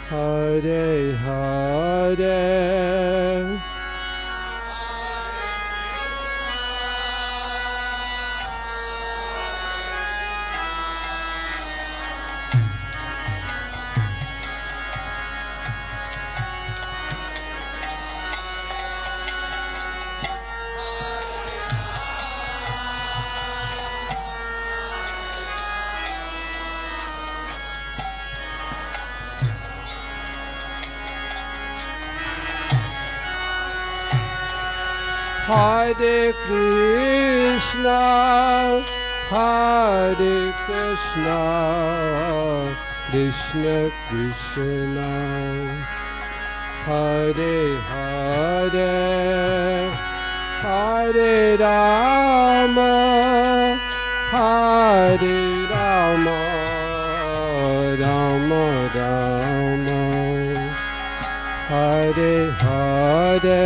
Hare Hare Hare Krishna, Hare Krishna, Krishna Krishna, Hare Hare, Hare Rama, Hare Rama, Rama Rama, Hare Hare.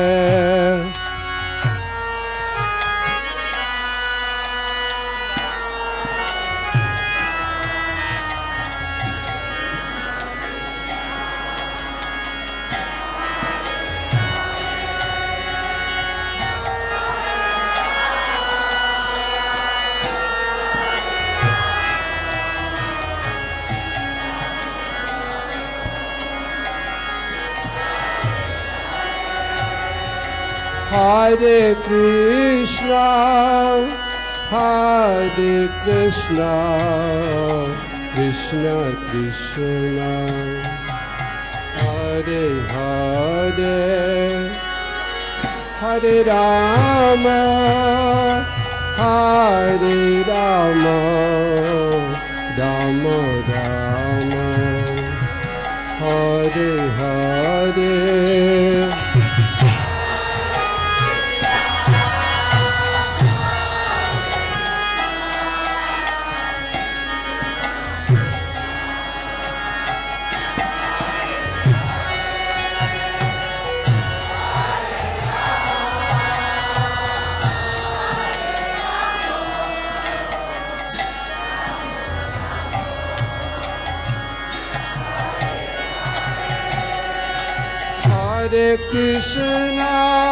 Hare Krishna, Hare Krishna, Krishna Krishna, Hare Hare, Hare Rama, Hare Rama, Rama Rama, Hare Hare. Hare Krishna,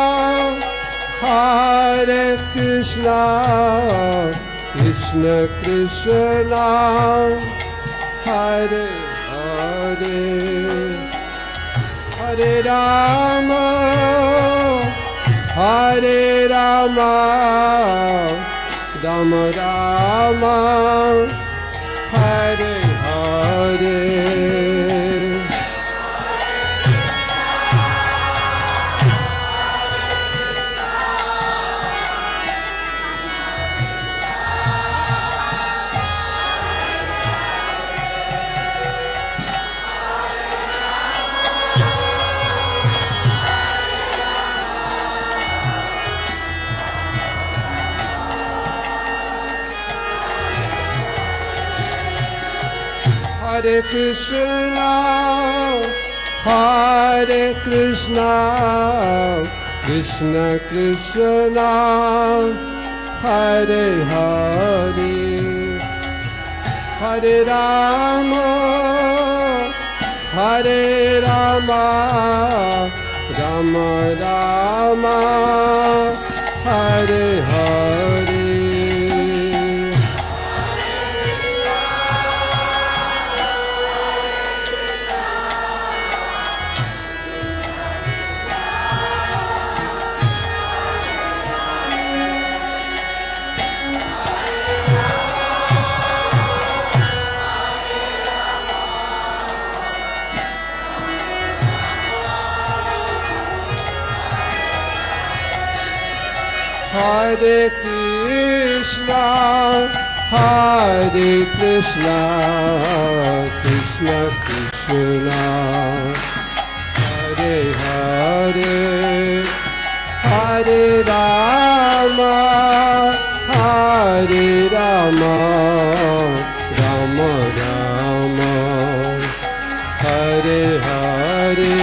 Hare Krishna, Krishna Krishna, Hare Hare, Hare Rama, Hare Rama, Rama Rama, Hare Hare. Hare Krishna, Hare Krishna, Krishna Krishna, Hare Hare, Hare Rama, Hare Rama, Rama Rama, Hare Hare. Hare Krishna, Hare Krishna, Krishna Krishna, Hare Hare, Hare Rama, Hare Rama, Rama Rama, Hare Hare.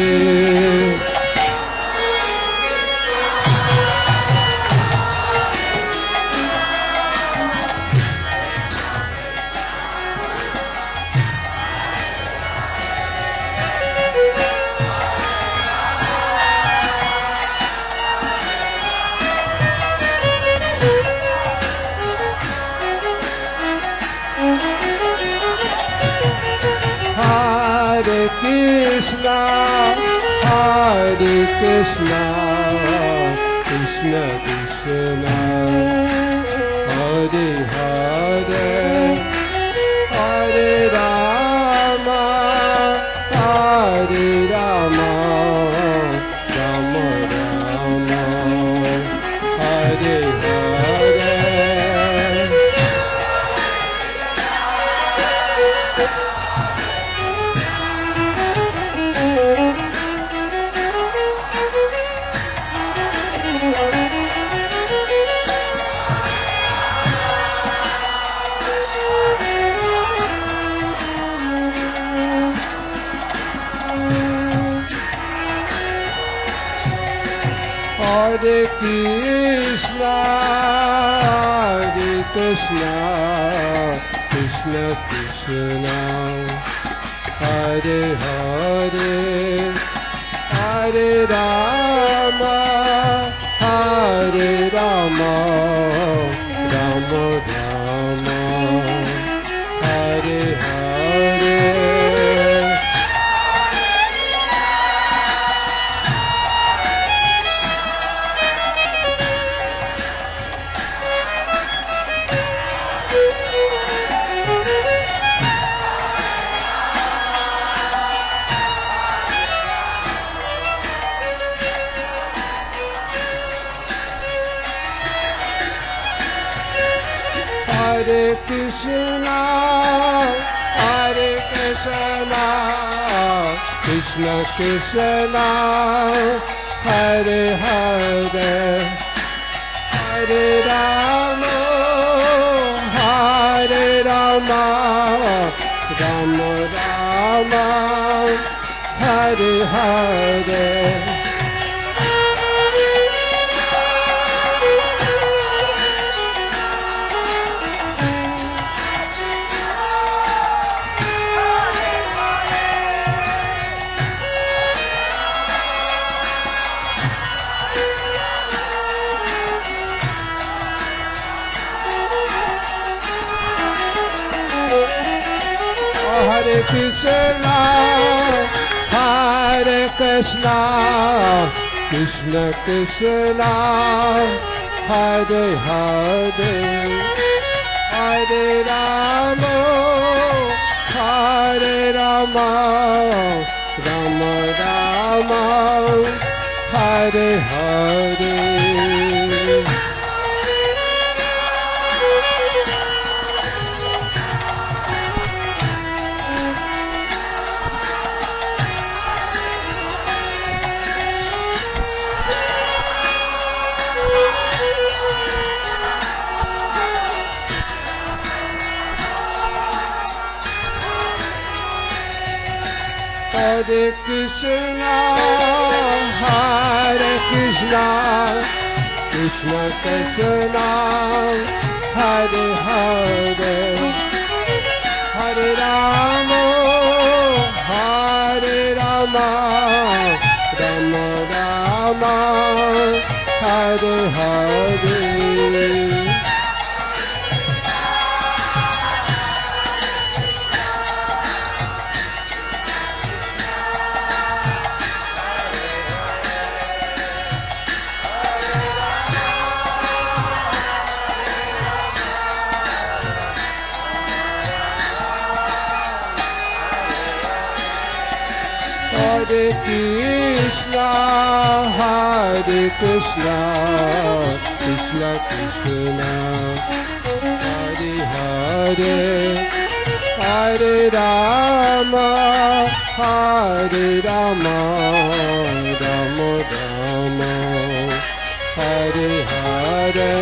Krishna, Hare Krishna, Krishna Krishna, Hare Hare, Hare Rama, Hare Rama, Rama Rama, Hare Hare. Hare Krishna, Hare Krishna, Krishna Krishna, Hare Hare, Hare Rama, Hare Rama, Rama Rama, Hare Hare. Hare Krishna, Hare Krishna, Krishna Krishna, Hare Hare, Hare Rama, Hare Rama, Rama Rama, Hare Hare. Hare Krishna, Hare Krishna, Krishna Krishna, Hare Hare, Hare Rama, Hare Rama, Rama Rama, Hare Hare. Hare Krishna, Hare Krishna, Krishna Krishna, Hare Hare, Hare Rama, Hare Rama, Rama Rama, Hare Hare. Hare Krishna, Hare Krishna, Krishna Krishna, Hare Hare, Hare Rama, Hare Rama, Rama Rama, Hare Hare.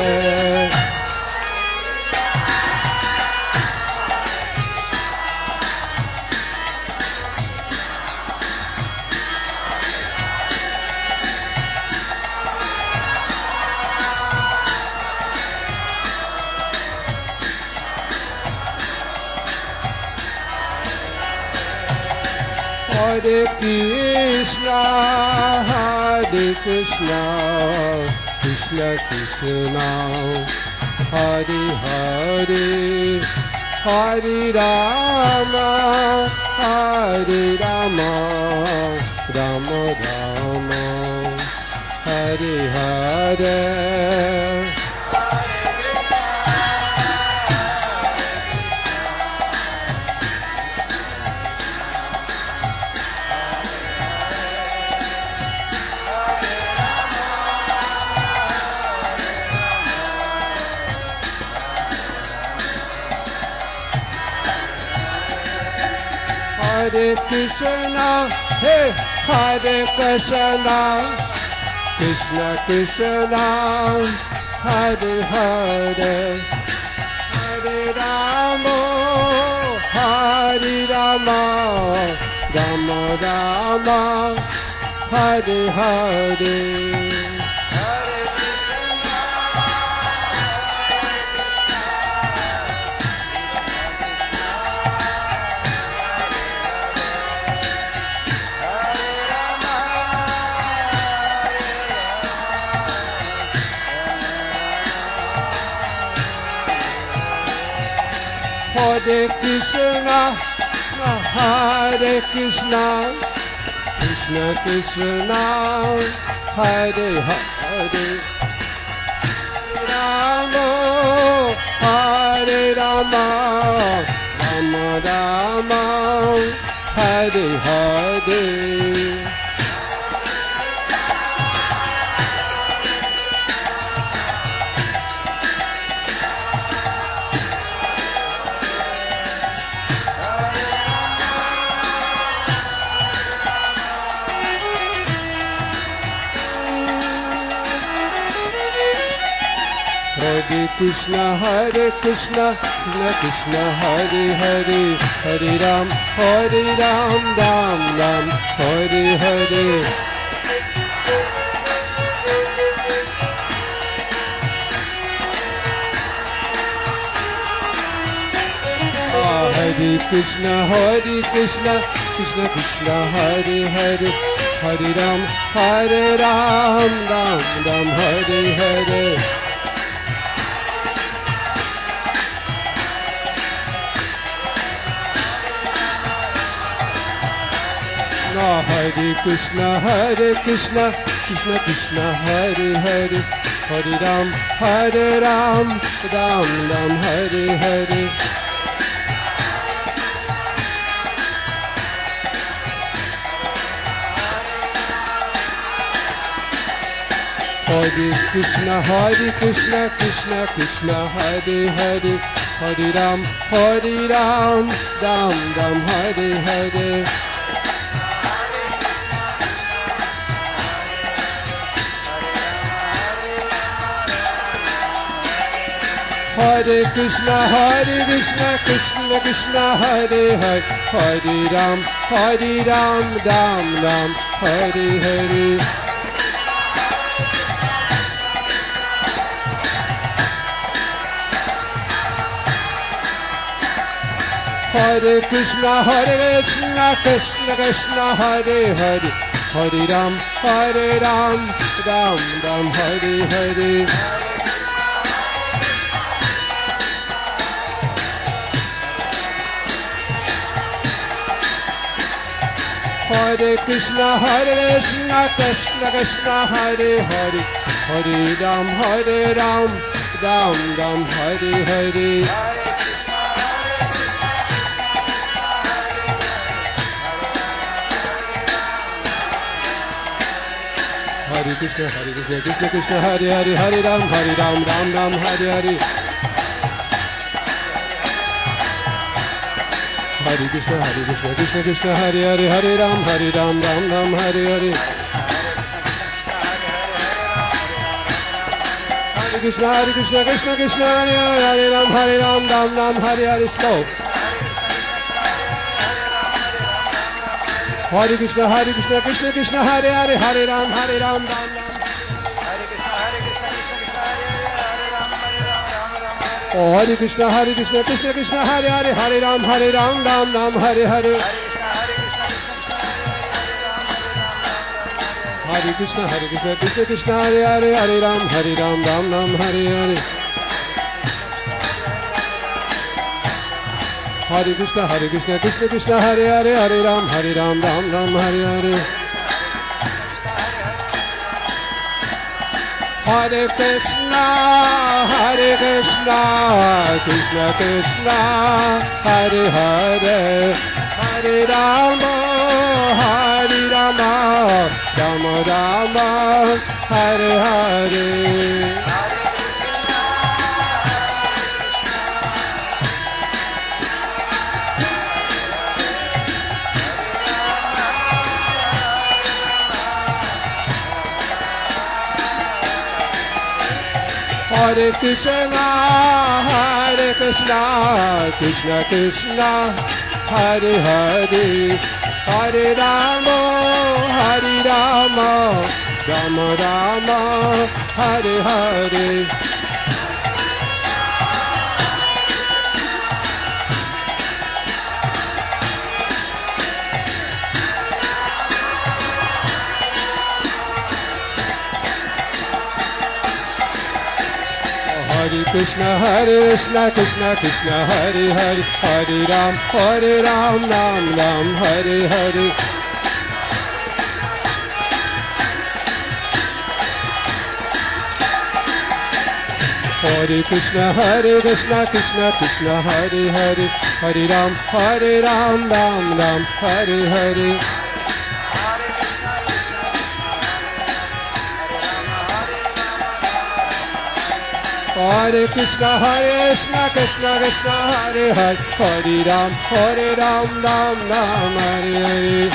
Hare Krishna, Hare Krishna, Krishna Krishna, Hare Hare, Hare Rama, Hare Rama, Ram Ram, Hare Hare. Hare Krishna, hey, Hare Krishna, Krishna Krishna, Hare Hare, Hare Rama, Hare Rama, Rama Rama, Hare Hare. Hare Krishna, Hare Krishna, Krishna Krishna, Hare Hare, Rama, Hare Rama, Rama Rama, Hare Hare. Hare Krishna, Hare Krishna, Krishna Krishna, Hare Hare, Hare Ram, Ram Ram, Hare Hare. Hare Krishna, Krishna Krishna, Hare Hare, Hare Ram, Ram Ram, Hare Hare. Hare Krishna, Krishna Krishna, Hare Hare, Hare Ram, Ram Ram, Hare Hare. Hare Krishna, Krishna Krishna, Hare Hare, Hare Ram, Ram Ram, Hare Hare. Hare Krishna, Krishna Krishna, Hare Hare, Hare Ram, Ram Ram, Hare Hare. Hare Krishna, Krishna Krishna, Hare Hare, Hare Ram, Ram Ram, Hare Hare. Hare Krishna, Krishna Krishna, Hare Hare, Hare Ram, Ram Ram, Hare Hare. Hare Krishna, Krishna Krishna, Hare Hare, Hare Ram, Ram Ram, Hare Hare. Hare Krishna, Krishna Krishna, Hare Hare, Hare Ram, Ram Ram, Hare Hare. Hare Krishna, Krishna Krishna, Hare Hare, Hare Ram, Ram Ram, Hare Hare. Spoke. Hare Krishna, Krishna Krishna, Hare Hare, Hare Ram, Ram Ram. Hare Krishna, Krishna Krishna, Hare Hare, Hare Ram, Ram Ram, Hare Hare. Hare Krishna, Krishna Hare Hare, Hare Ram, Ram Ram, Hare Hare. Hare Krishna, Krishna Krishna, Hare Hare, Hare Ram, Ram Ram, Hare Hare. Hare Krishna, Krishna Krishna, Hare Hare, Hare Rama, Rama Rama, Hare Hare. Hare Krishna, Krishna Krishna, Hare Hare, Hare Rama, Rama Rama, Hare Hare. Hare Krishna, Krishna Krishna, Hare Hare, Hare Ram, Ram Ram, Hare Hare. Hare Krishna, Krishna Krishna, Hare Hare, Hare Ram, Ram Ram, Hare Hare. Hare Krishna, Krishna Krishna, Hare Hare, Hare Ram, Ram Ram, Hare Hare.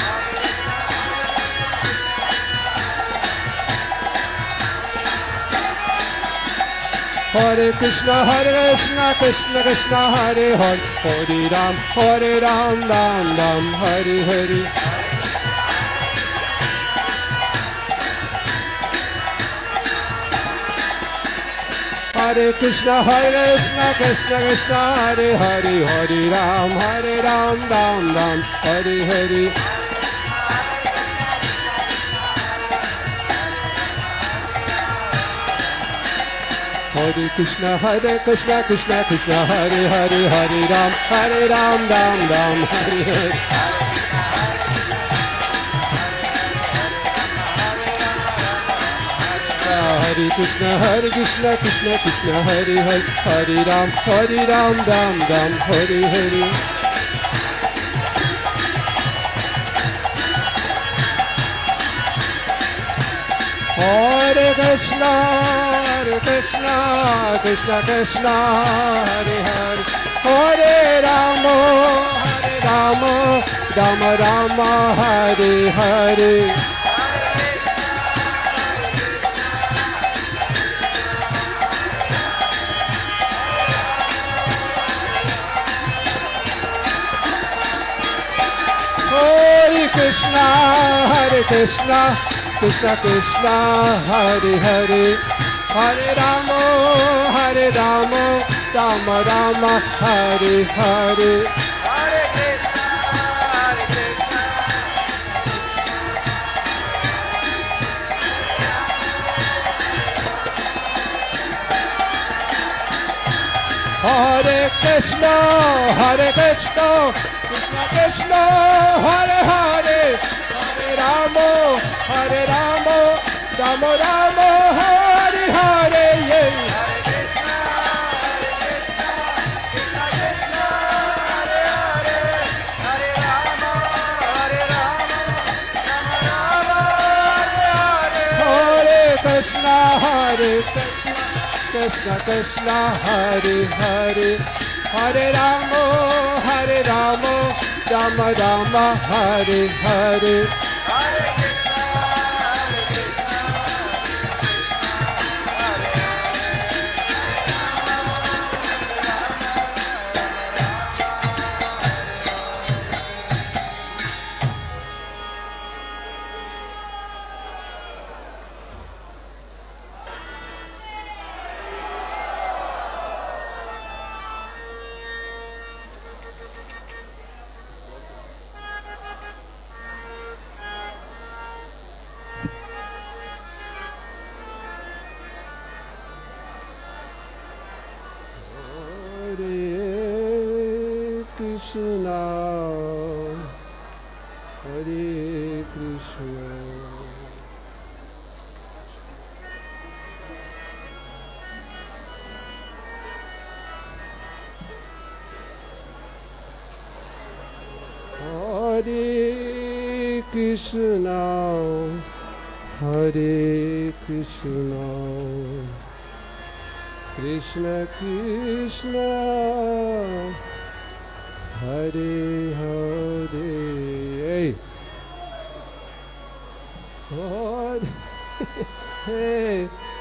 Hare Krishna, Krishna Krishna, Hare Hare, Hare Ram, Ram Ram, Hare Hare. Hare Krishna, Krishna Krishna, Hare Hare, Hare Ram, Ram Ram, Hare Hare. Hare Krishna, Krishna Krishna, Hare Hare, Hare Ram, Ram Ram, Hare Hare. Hare Krishna, Krishna Krishna, Hare Hare, Hare Ram, Ram Ram, Hare Hare. Hare Krishna, Krishna Krishna, Hare Hare, Hare Rama, Rama Rama, Hare Hare. Hare Krishna, Krishna Krishna, Hare Hare, Hare Rama, Rama Rama, Hare Hare. Hare Krishna, Hare Krishna, Krishna Krishna, Hare Hare, Hare Rama, Rama Rama, Hare Hare. Krishna Krishna, Hare Hare, Hare Rama, Rama Rama, Hare Hare. Krishna, Hare Krishna, Hare Krishna, Hare Krishna, Krishna Krishna, Hare Hare. Hare Hey,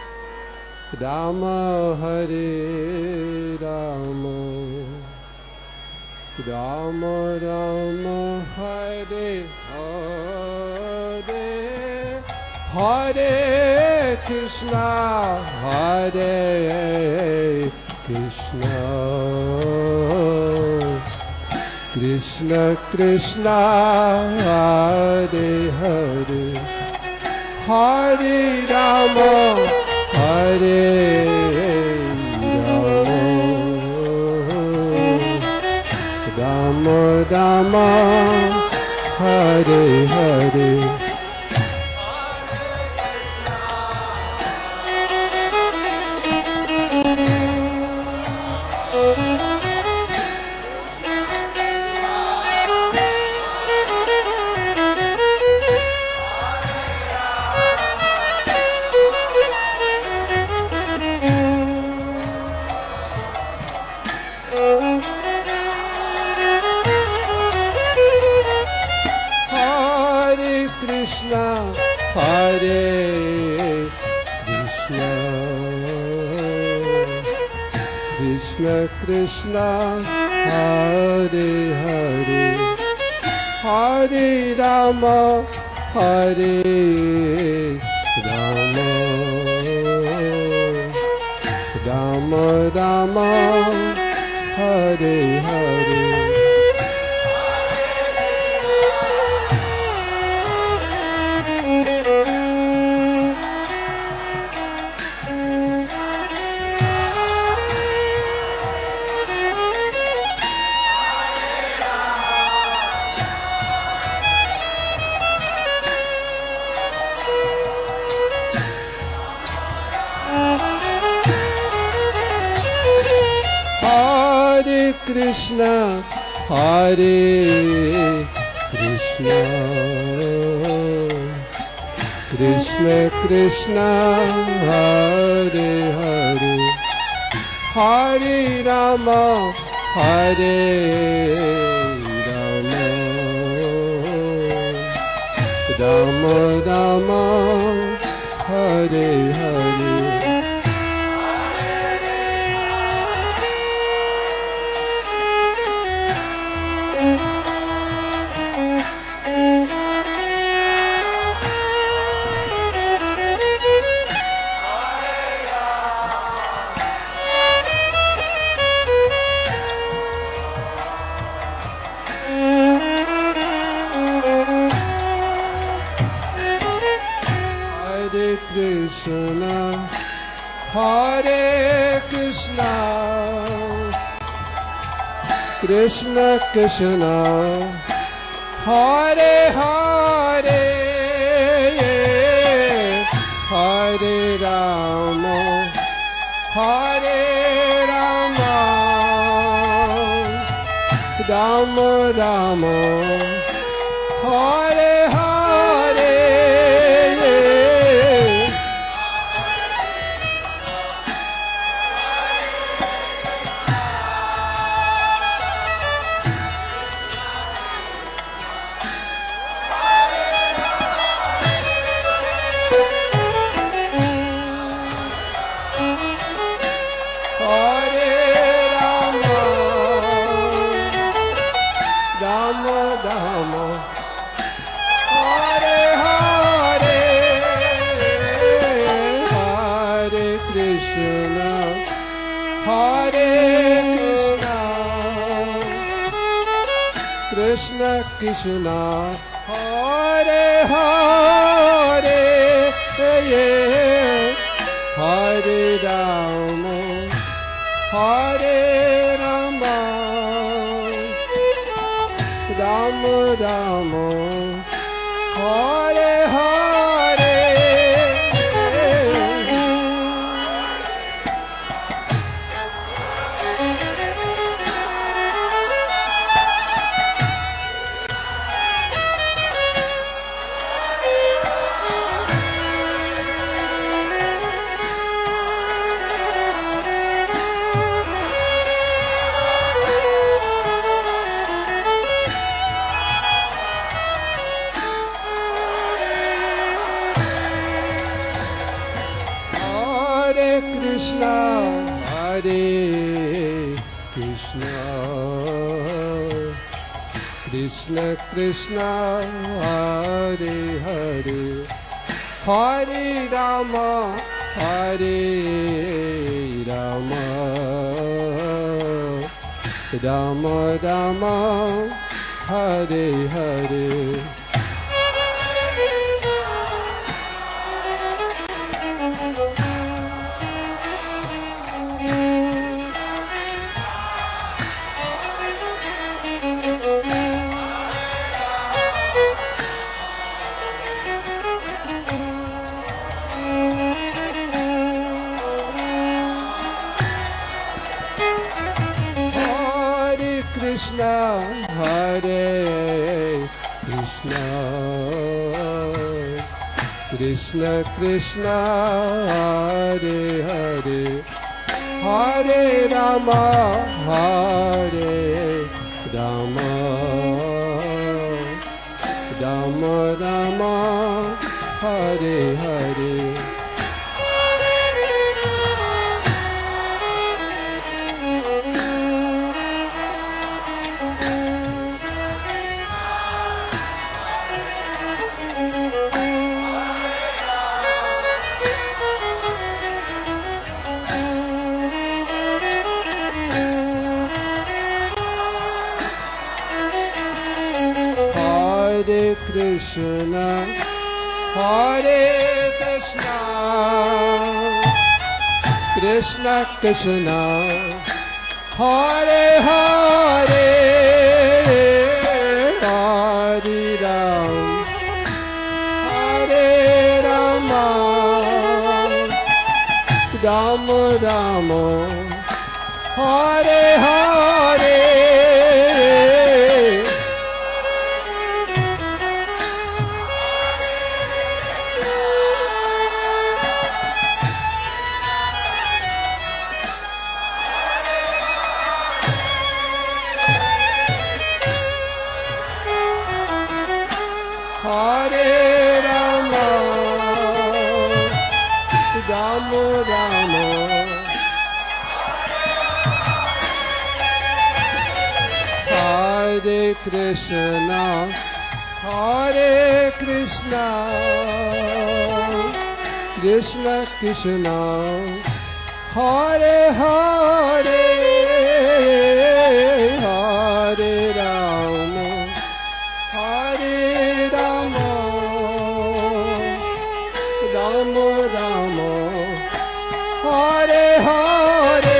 Rama Hare Rama, Rama Rama Hare Hare, Hare Krishna, Hare Krishna, Krishna Krishna, Hare Hare, Hare Rama, Hare Rama, Rama Rama, Hare Hare. Hare Krishna, Krishna Krishna, Hare Hare, Hare Rama, Hare Rama, Rama Rama, Hare Hare. Hare Krishna, Hare Krishna, Krishna Krishna, Hare Hare, Hare Rama, Hare Rama, Rama Rama, Hare Hare. Krishna, Hare Krishna, Krishna Krishna, Hare Hare, Hare Rama, Hare Rama, Rama Rama, Hare Hare. Krishna Krishna, Hare Hare, Hare Rama, Hare Rama, Rama Rama, Hare Hare. Krishna, Hare Krishna, Krishna Krishna, Hare Hare, Hare Rama, Hare Rama, Rama Rama, Hare Hare. Krishna, Hare Krishna, Krishna Krishna, Hare Hare, Hare Rama, Hare Rama, Rama Rama, Hare Hare. Hare Krishna, Hare Krishna, Krishna Krishna, Hare Hare, Hare Ram, Hare Rama, Rama Rama, Hare Hare. Hare Rama, Rama Rama, Hare Krishna, Hare Krishna, Krishna Krishna, Hare Hare, Hare Rama, Hare Rama, Rama Rama, Hare Hare.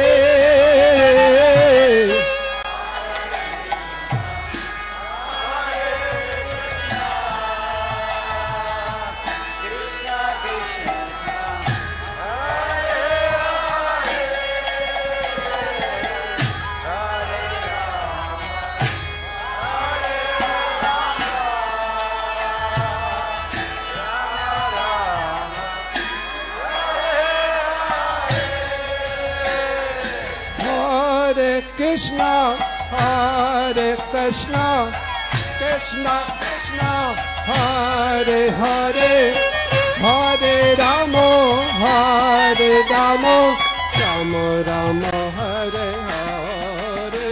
Hare Krishna, Hare Krishna, Krishna Krishna, Hare Hare, Hare Rama, Hare Rama, Rama Rama, Hare Hare.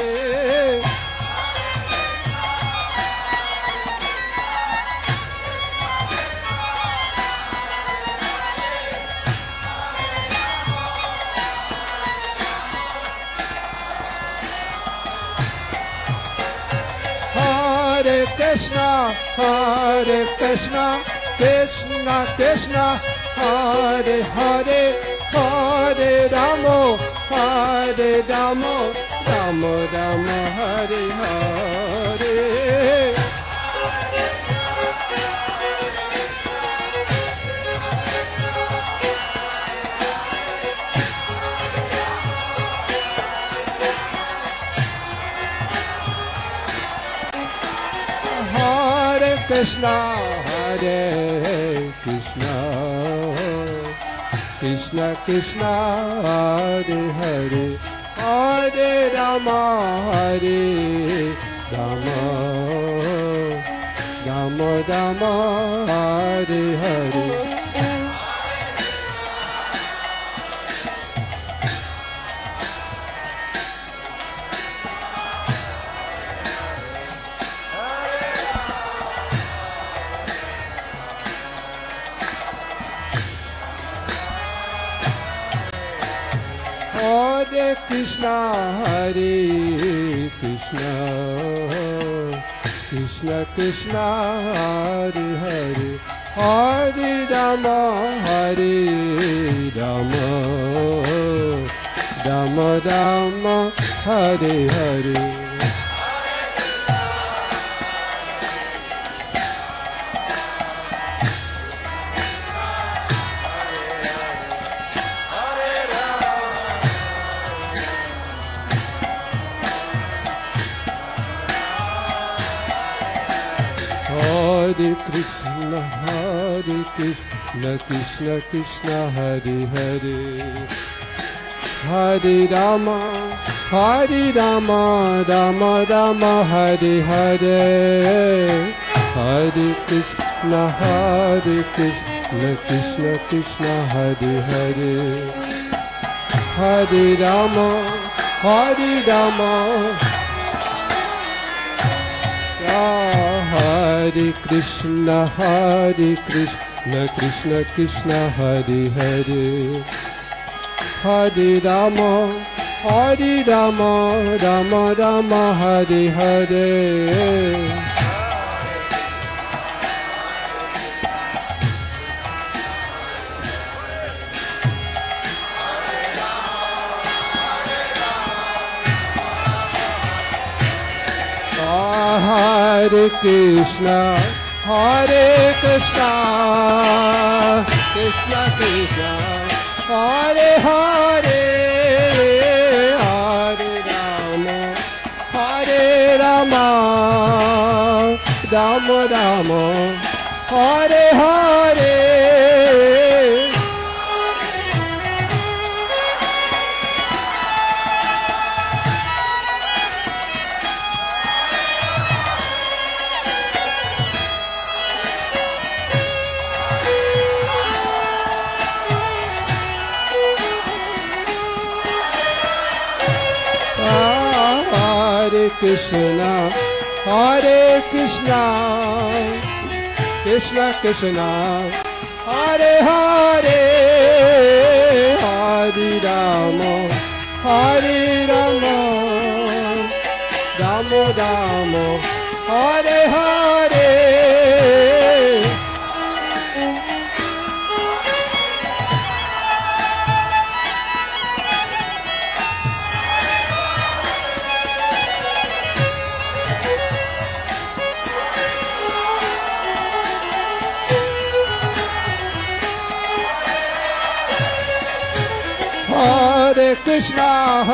Hare Krishna, Hare Krishna, Krishna Krishna, Hare Hare, Hare Rama, Hare Rama, Rama Rama, Hare Hare. Hare Krishna, Hare Krishna, Krishna Krishna, Hare Hare, Hare Rama, Hare Rama, Rama Rama, Hare Hare. Krishna, Hare Krishna, Krishna Krishna, Hare Hare, Hare Rama, Hare Rama, Rama Rama, Hare Hare. Hare Krishna, Krishna Krishna, Hare Hare, Hare Rama, Rama Rama, Hare Hare, Hare Krishna, Krishna Krishna, Hare Hare, Hare Rama, Rama. Hare Krishna, Krishna Krishna, Hare Hare, Hare Rama, Rama Rama, Hare Hare. Hare Krishna, Krishna Krishna, Hare Hare, Hare Rama, Rama Rama, Hare Hare. Hare Krishna, Krishna Krishna, Hare Hare, Hare Rama, Rama Rama, Hare Hare. Hare Krishna,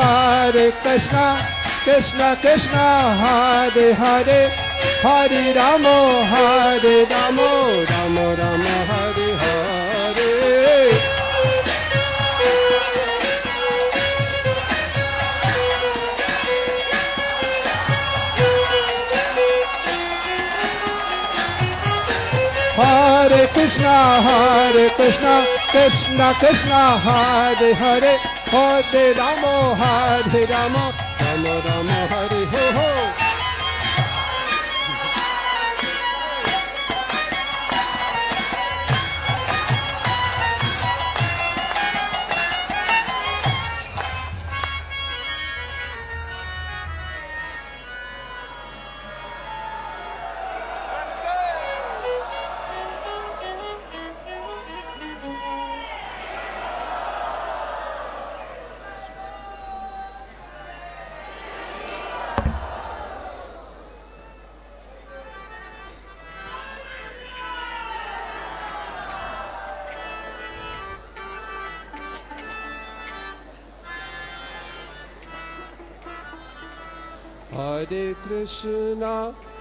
Krishna Krishna, Hare Hare, Hare Rama, Rama Rama, Hare Hare. Hare Krishna, Krishna Krishna, Hare Hare, Hare Rama, Rama Rama, Hare Ho. Hare Krishna,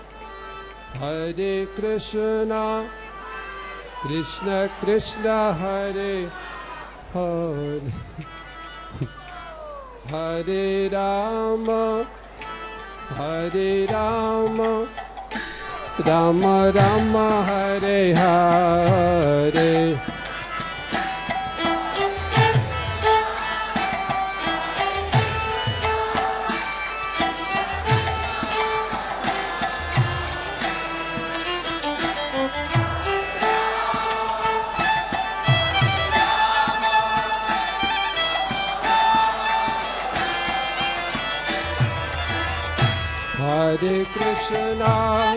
Krishna Krishna, Hare Hare, Hare Rama, Rama Rama, Hare Hare. Hare Krishna,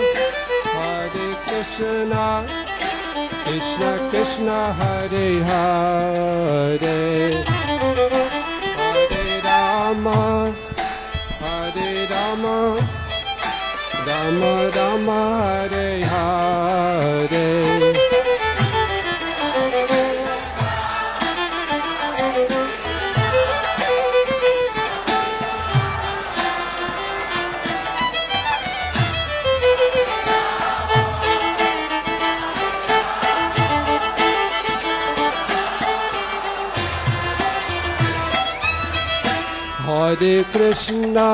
Krishna Krishna, Hare Hare, Hare Rama, Rama Rama, Hare Hare. Hare Krishna,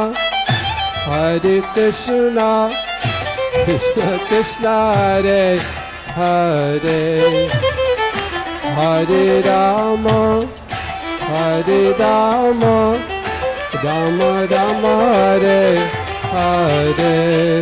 Krishna Krishna, Hare Hare, Hare Rama, Rama Rama, Hare Hare.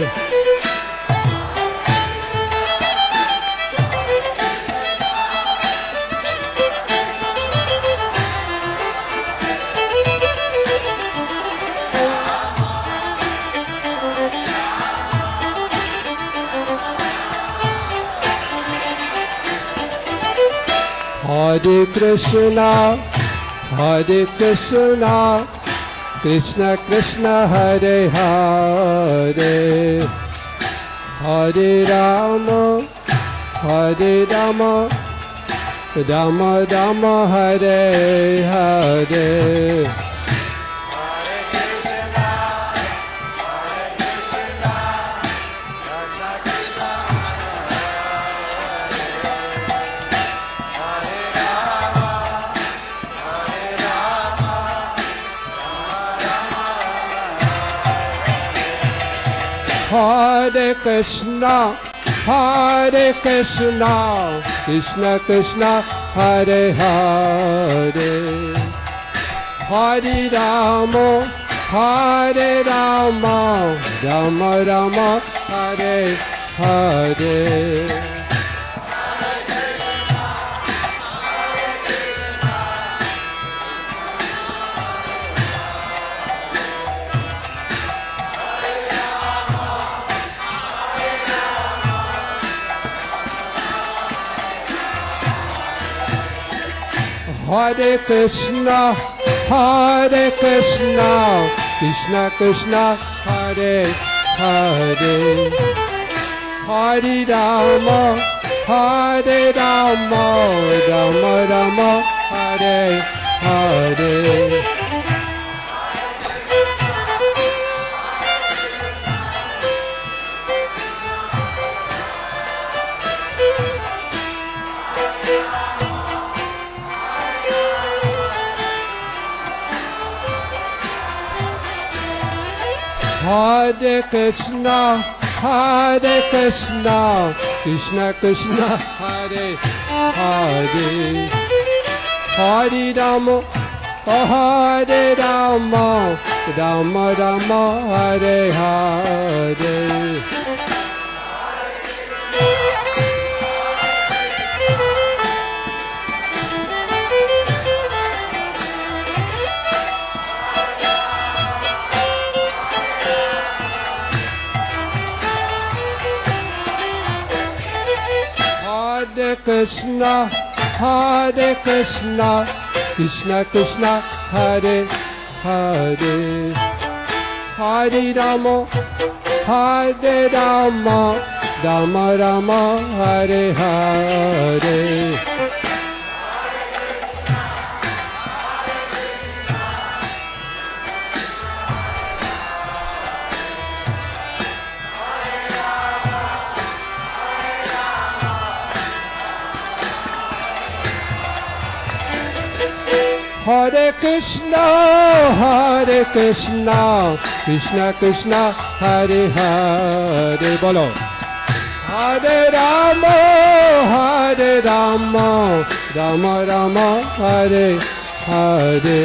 Hare Krishna, Krishna Krishna, Hare Hare, Hare Rama, Rama Rama, Hare Hare. Hare Krishna, Krishna Krishna, Hare Hare, Hare Rama, Rama Rama, Hare Hare. Hare Krishna, Krishna Krishna, Hare Hare, Hare Rama, Rama Rama, Hare Hare. Hare Krishna, Krishna Krishna, Hare Hare, Hare Rama, Rama Rama, Hare Hare. Hare Krishna, Krishna Krishna, Hare Hare, Hare Rama, Rama Rama, Hare Hare. Hare Krishna, Krishna Krishna, Hare Hare. Bolo. Hare Rama, Rama Rama, Hare Hare.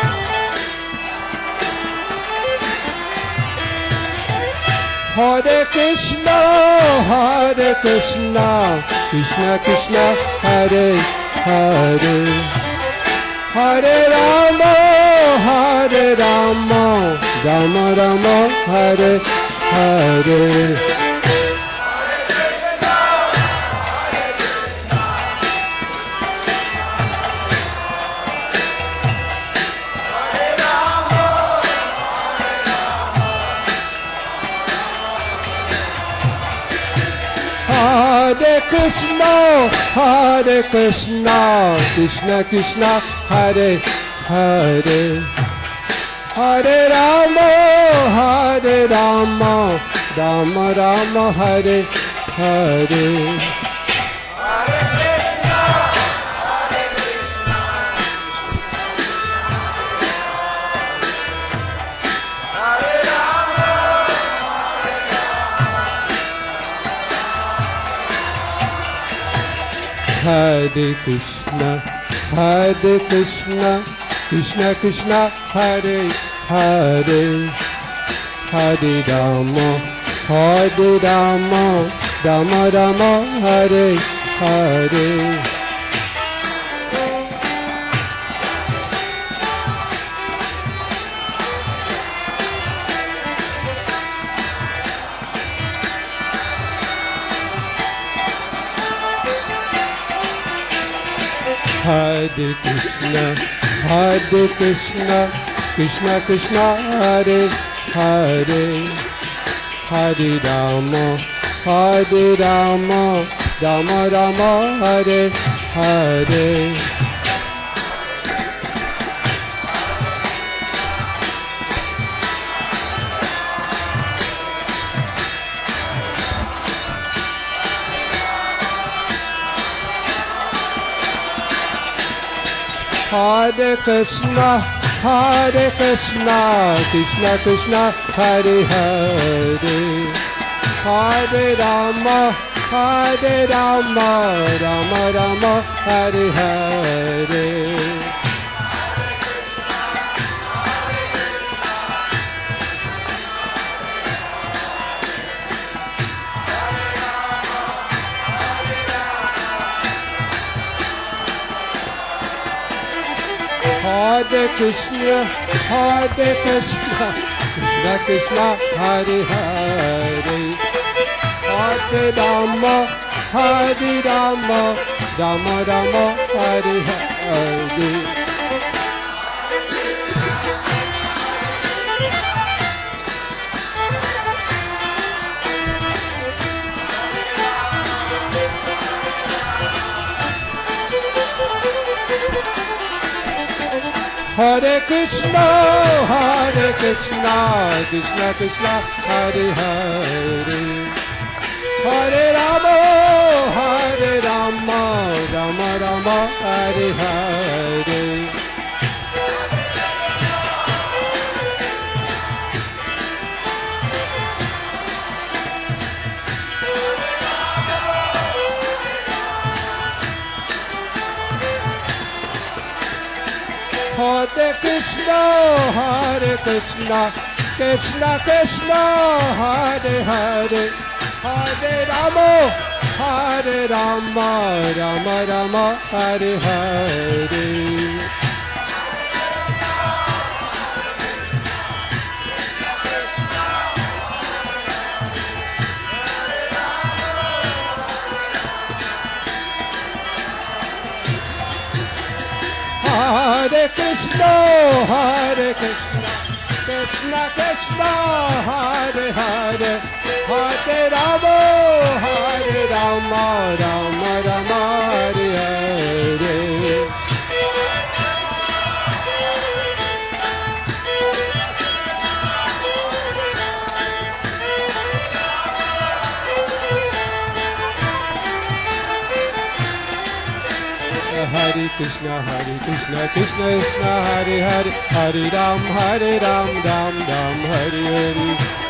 Hare Krishna, Krishna Krishna, Hare Hare, Hare Rama, Rama Rama, Hare Hare. Hare Krishna, Krishna Krishna, Hare Hare, Hare Rama, Rama Rama, Hare Hare. Hare Krishna, Krishna Krishna, Hare Hare, Hare Rama, Rama Rama, Hare Hare. Hare Krishna, Krishna Krishna, Hare Hare, Hare Rama, Rama Rama, Hare Hare. Hare Krishna, Krishna Krishna, Hare Hare, Hare Rama, Rama Rama, Hare Hare. Hare Krishna, Krishna Krishna, Hare Hare, Hare Rama, Rama Rama, Hare Hare. Hare Krishna, Krishna Krishna, Hare Hare, Hare Rama, Rama Rama, Hare Hare. Hare Krishna, Krishna Krishna, Hare Hare, Hare Rama, Rama Rama, Hare Hare. Hare Krishna, Krishna Krishna, Hare Hare, Hare Rama, Rama Rama, Hare Hare. Hare Krishna, Krishna Krishna, Hare Hare, Hare Ram, Ram Ram, Hare Hare.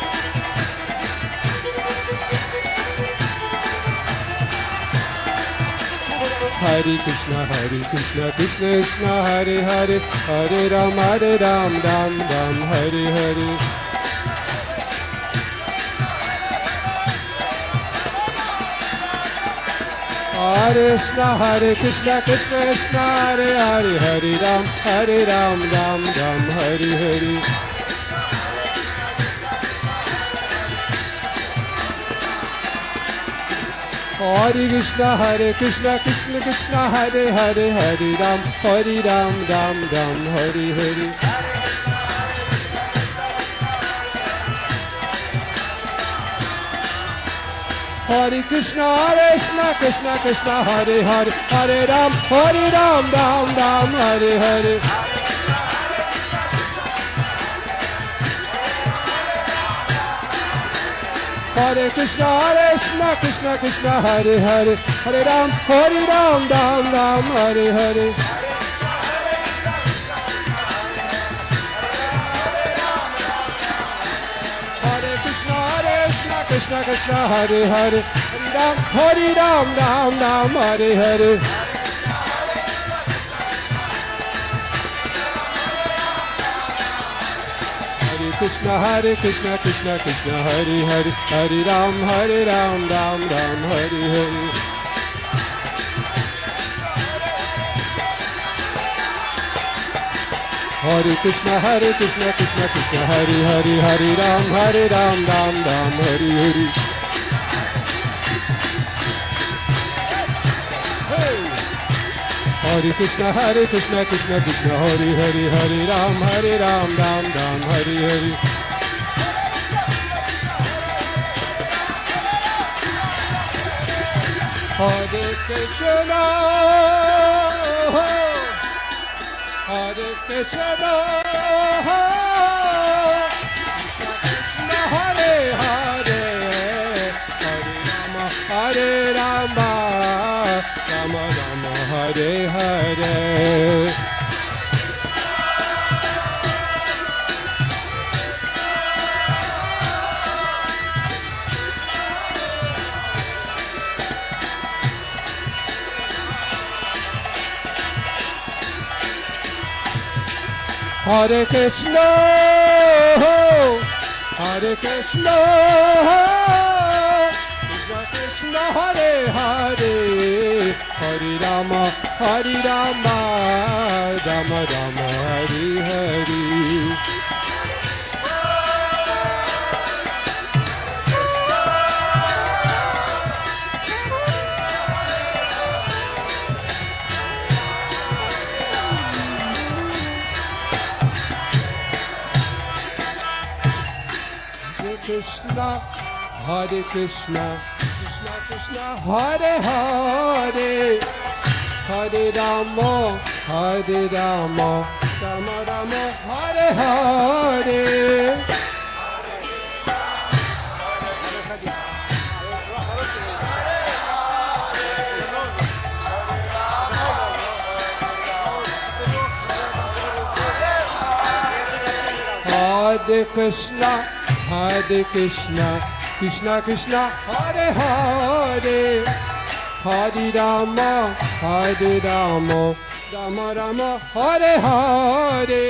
Hare Krishna, Krishna Krishna, Hare Hare, Hare Ram, Ram Ram, Hare Hare. Hare Krishna, Krishna Krishna, Hare Hare, Hare Ram, Ram Ram, Hare Hare. Hare Krishna, Krishna Krishna, Hare Hare, Hare Ram, Ram Ram, Hare Hare. Hare Krishna, Krishna Krishna, Hare Hare, Hare Ram, Ram Ram, Hare Hare. Hare Krishna, Krishna Krishna, Hare Hare, Hare Ram, Ram Ram, Hare Hare. Hare Krishna, Krishna Krishna, Hare Hare, Hare Ram, Ram Hare Hare. Krishna, Krishna Krishna, Hare Hare, Hare Ram, Ram Ram, Hare Hare. Hare Krishna, Krishna Krishna, Hare Hare, Hare Ram, Ram Ram, Hare Hare. Hare Krishna, Krishna Krishna, Hare Hare, Hare Ram, Ram Ram, Hare Hare. Hare Krishna, Hare Krishna, Krishna Hare Hare, Hare Rama, Rama Rama, Hare Hare. Hare Krishna, Krishna Krishna, Hare Hare, Hare Rama, Rama Rama, Hare Hare. Krishna, Hare Krishna, Krishna Krishna, Hare Hare, Hare Rama, Rama Rama, Hare Hare. Hare Krishna, Krishna Krishna, Hare Hare, Hare Rama, Rama Rama, Hare Hare.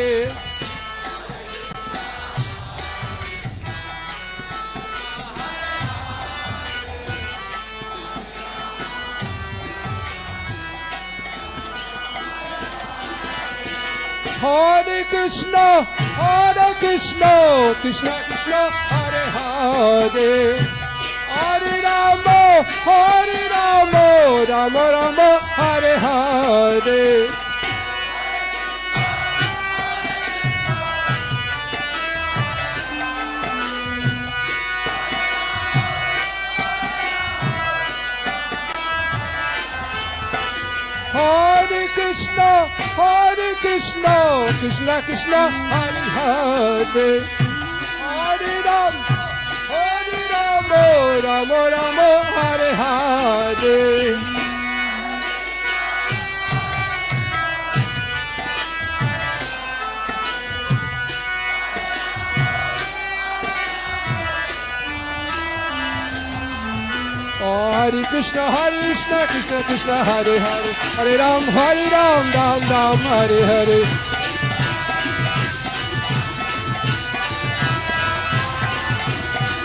Hare Krishna, Krishna Krishna, Hare Hare, Hare Rama, Rama Rama, Hare Hare. Hare Krishna, Krishna Krishna, Hare Hare, Hare Rama, Rama Rama, Hare Hare. Hare Krishna, Krishna Krishna, Hare Hare, Hare Ram, Ram Ram, Hare Hare.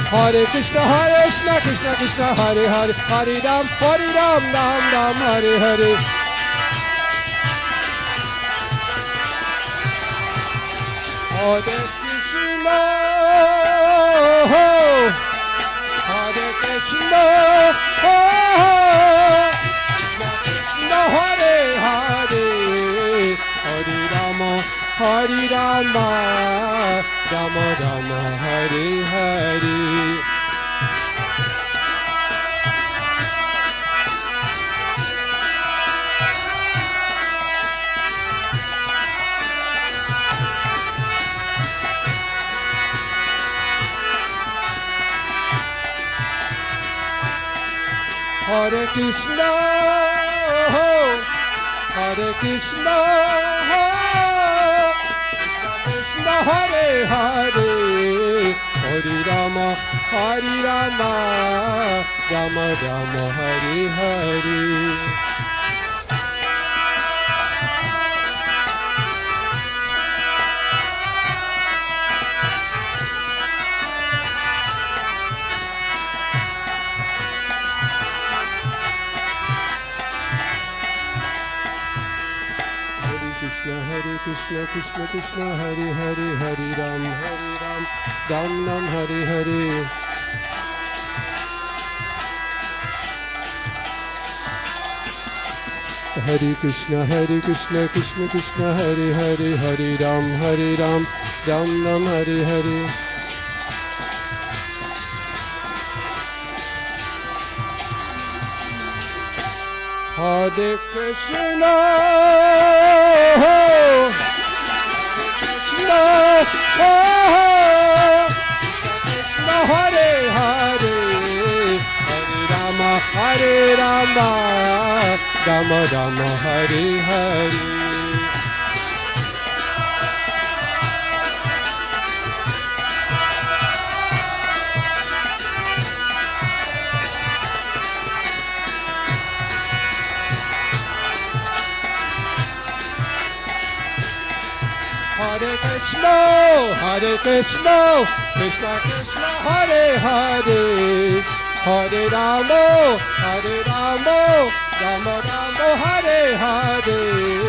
Hare Krishna, Krishna Krishna, Hare Hare, Hare Ram, Ram Ram, Hare Hare. Hare Krishna, Hare Krishna, Krishna Hare Hare, Hare Rama, Hare Rama, Rama Rama, Hare Hare. Hare Krishna, Hare Krishna, Krishna Hare Hare, Hare Rama, Hare Rama, Rama Rama, Hare Hare. Hare Krishna, Krishna Krishna, Hare Hare, Hare Ram, Ram Ram, Hare Hare. Hare Krishna, Krishna Krishna, Hare Hare, Hare Ram, Ram Ram, Hare Hare. Hare Krishna, Krishna Hare Hare, Hare Rama, Rama Rama, Hare Hare. Hare Krishna, Krishna Krishna, Hare Hare, Hare Rama, Rama Rama, Hare Hare.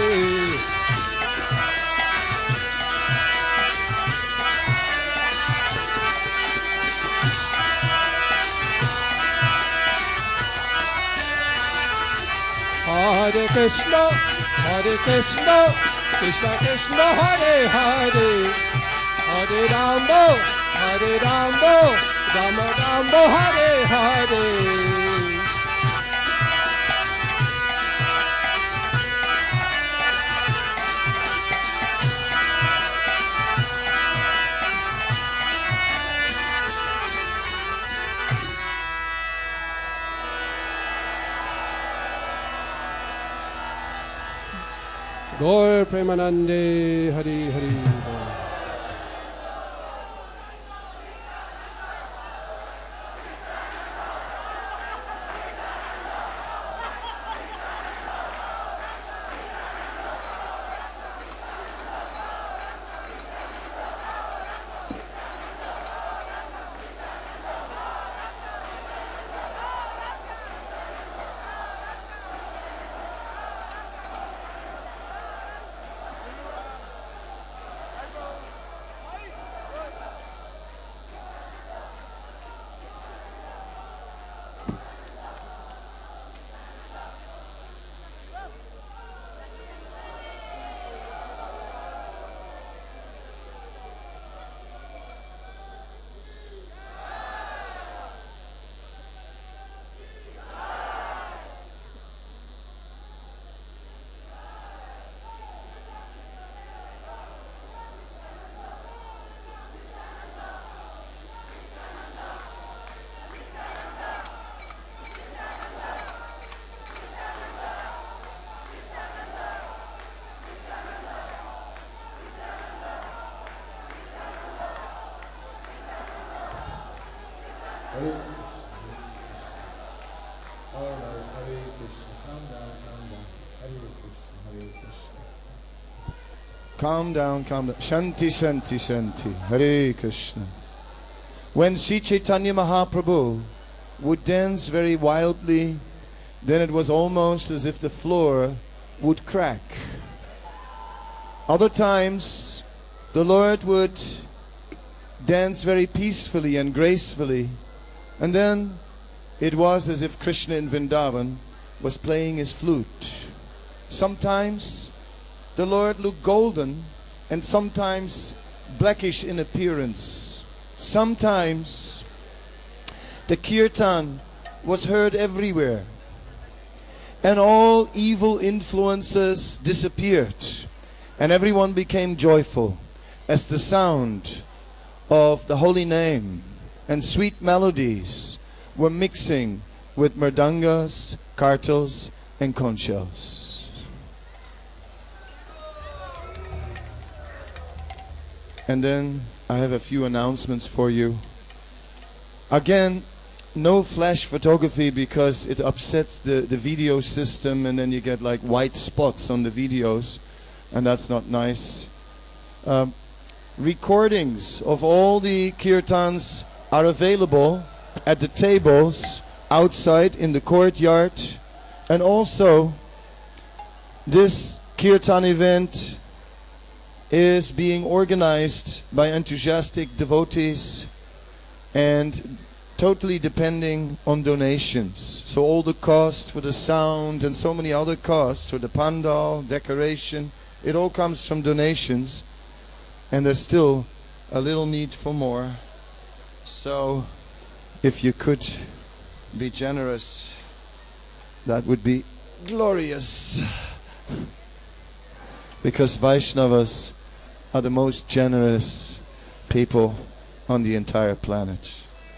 Hare Krishna, Krishna Krishna, Hare Hare, Hare Rama, Rama Rama, Hare Hare. Gaur Premanande, Hari Hari. Calm down, calm down. Shanti, Shanti, Shanti. Hare Krishna. When Sri Chaitanya Mahaprabhu would dance very wildly, then it was almost as if the floor would crack. Other times, the Lord would dance very peacefully and gracefully, and then it was as if Krishna in Vrindavan was playing his flute. Sometimes the Lord looked golden, and sometimes blackish in appearance. Sometimes the kirtan was heard everywhere, and all evil influences disappeared, and everyone became joyful as the sound of the holy name and sweet melodies were mixing with mridangas, kartals, and conchos. And then I have a few announcements for you. Again, no flash photography because it upsets the video system, and then you get like white spots on the videos, and that's not nice. Recordings of all the kirtans are available at the tables outside in the courtyard, and also this kirtan event is being organized by enthusiastic devotees and totally depending on donations. So all the cost for the sound and so many other costs for the pandal, decoration, it all comes from donations, and there's still a little need for more. So if you could be generous, that would be glorious. Because Vaishnavas are the most generous people on the entire planet.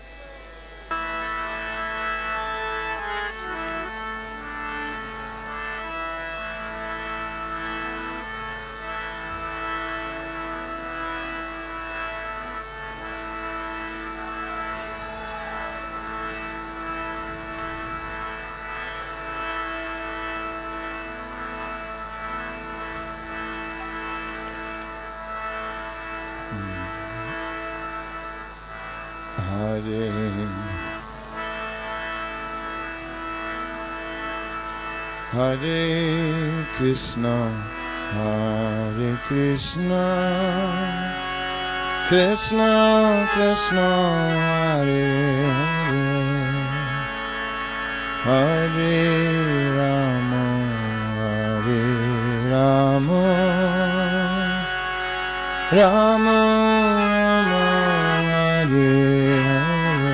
Hare Krishna, Hare Krishna, Krishna Krishna, Hare Hare, Hare Rama, Hare Rama, Rama Rama, Hare Hare.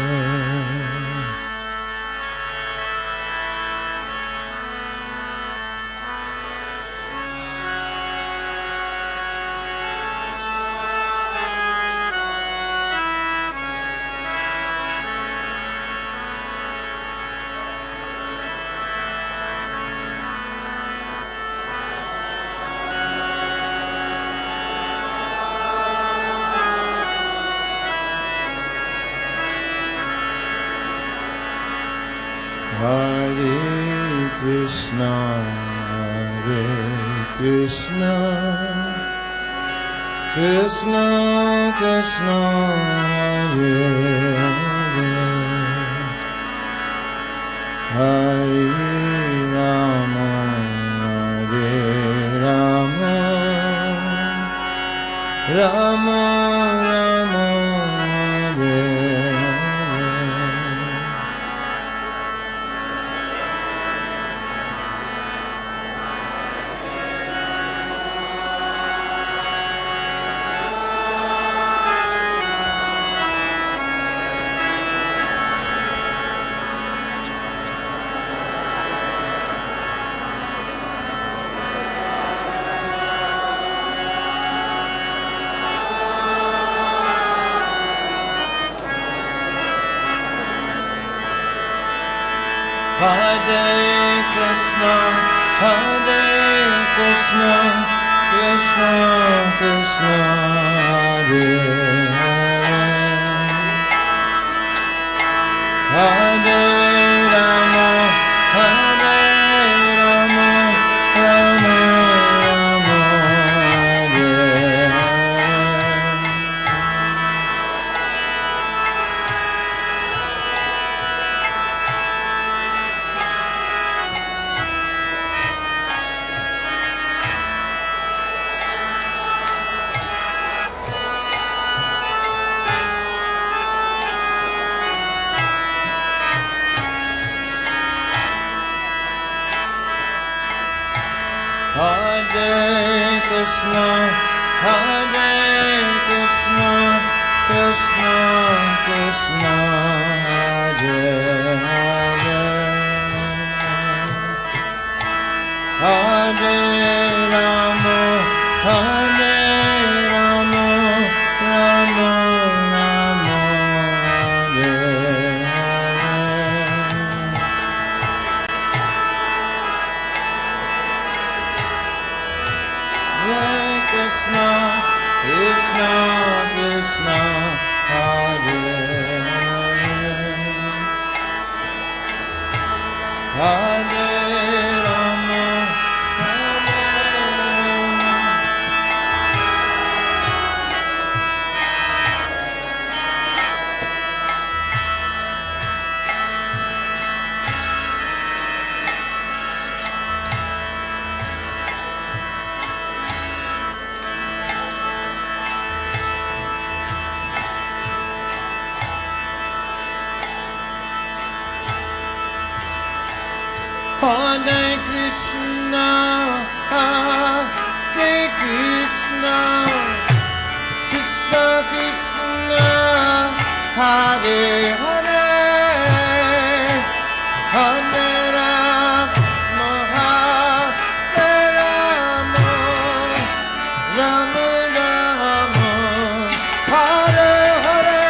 Hare Krishna, Hare Krishna, Krishna Krishna, Hare Hare, Hare Rama, Hare Rama, Rama Rama, Hare Hare Krishna, Hare Krishna, Krishna Krishna, Hare Hare, Hare Rama, Hare Rama, Rama Rama, Hare Hare. Hare Krishna, Hare Krishna, Krishna Krishna, Hare Hare, Hare Rama, Hare Rama, Rama Rama, Hare Krishna, Krishna, Krishna, Hare Hare, Hare Rama, Hare Rama, Hare Krishna, Hare Krishna, Krishna Krishna, Hare Hare, Hare Rama, Hare Rama, Rama Rama, Hare Hare.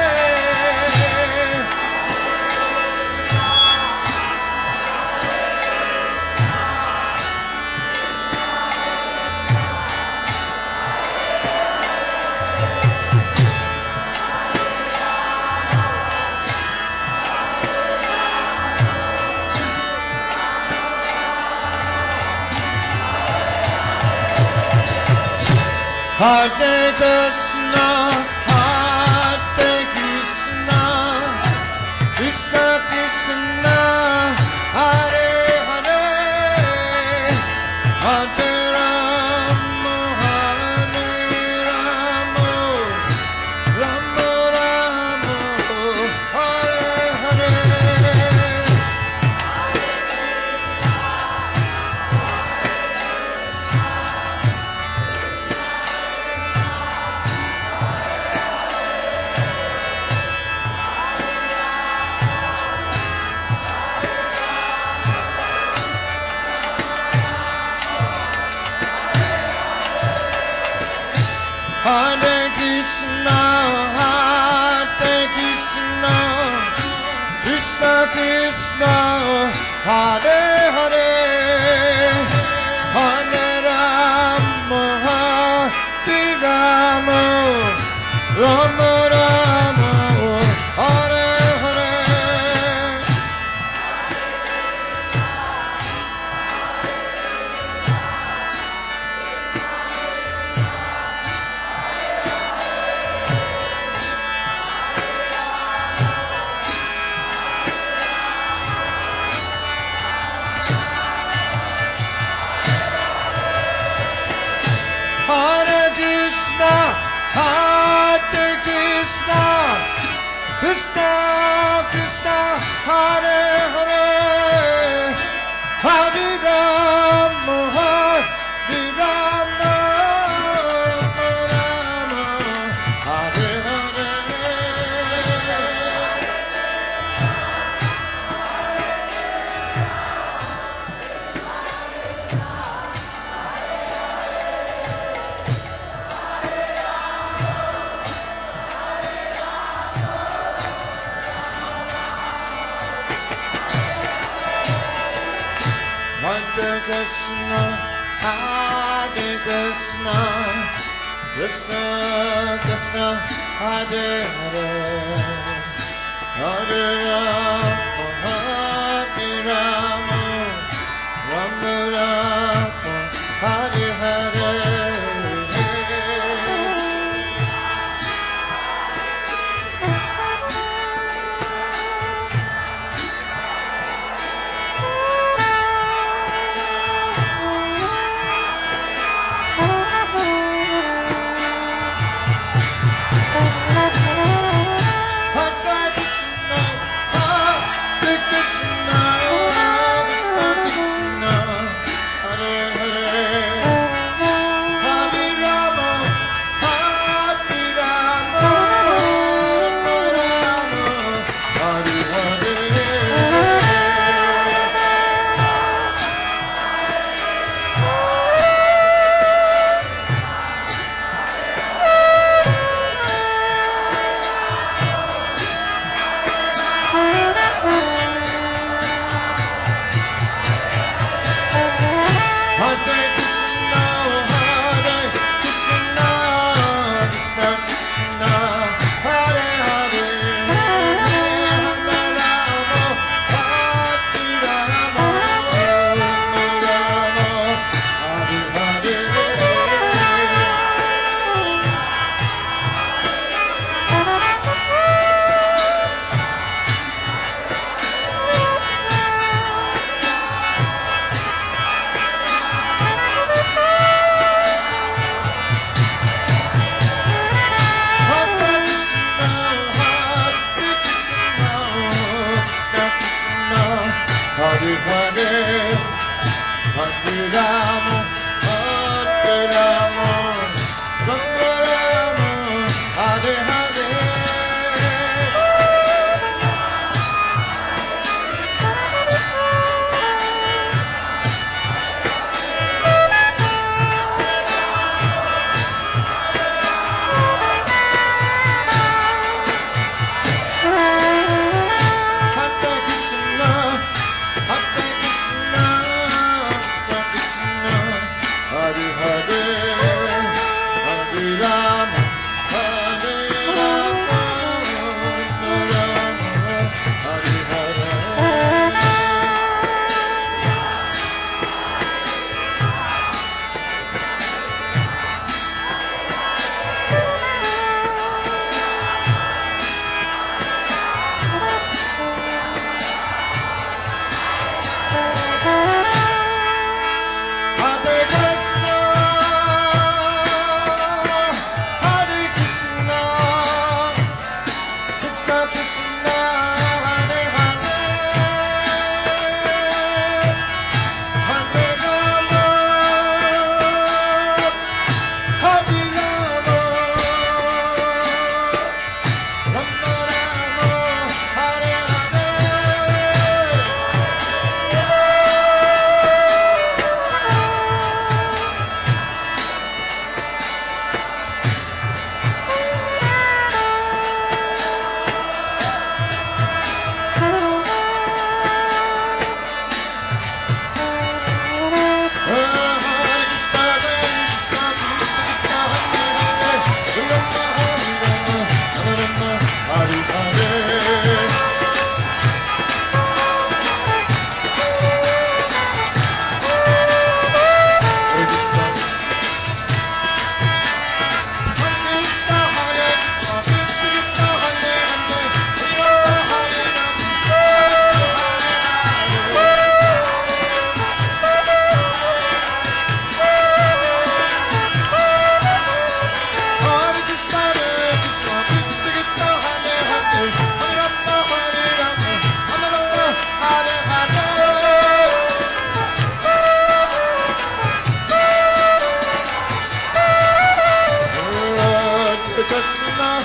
Hare Krishna, Hare Krishna, Krishna Krishna, Hare Hare, Hare Rama, Hare Rama, Rama Rama, Hare Hare. Hare Krishna, Hare Krishna, Krishna Krishna, Hare Hare, Hare Rama, Hare Rama, Rama Rama, Hare Hare. Hare Krishna, Hare Krishna, Krishna Krishna, Hare Hare, Hare Rama, Hare Rama, Rama Rama, Hare Hare. Hare Krishna, Hare Krishna, Krishna Krishna, Hare Hare, Hare Rama, Hare Rama, Rama Rama, Hare Hare. Hare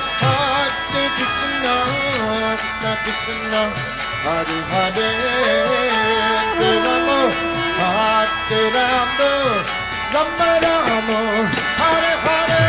Hare Krishna, Krishna Krishna, Hare Hare, Hare Rama, Rama Rama, Hare Hare.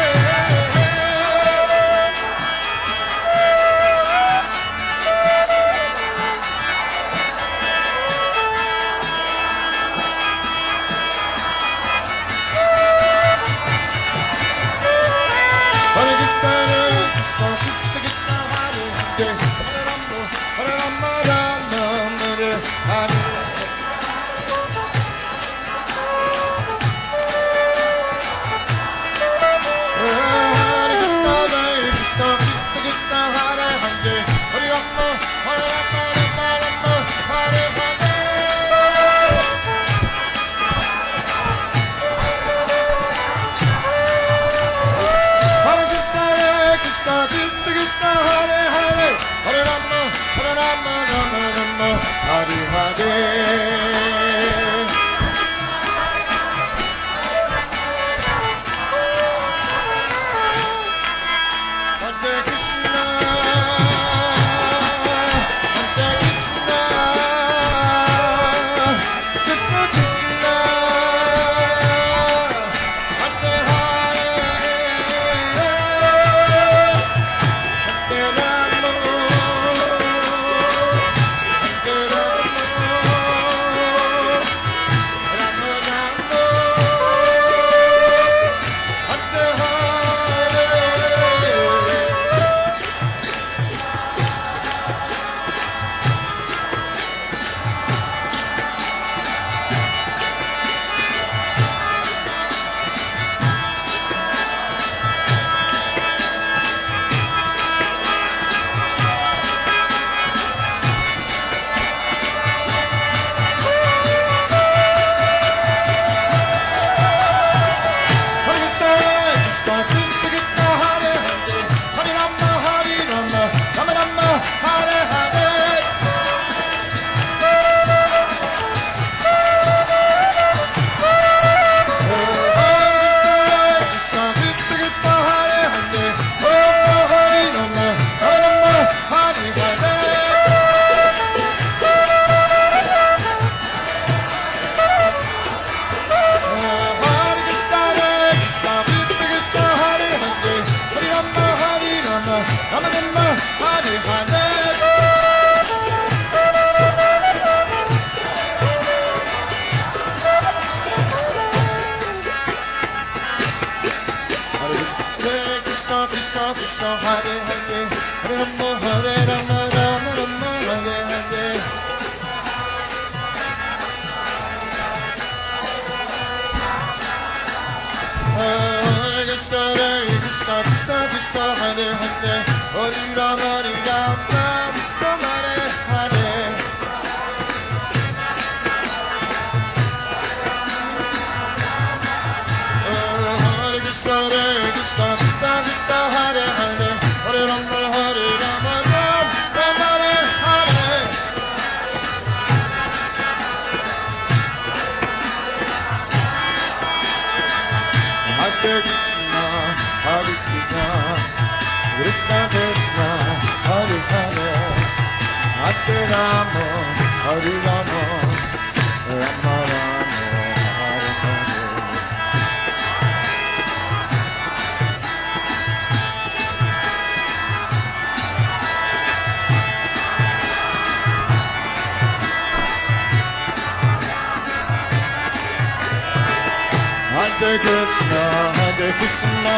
Hare Krishna, Hare Krishna,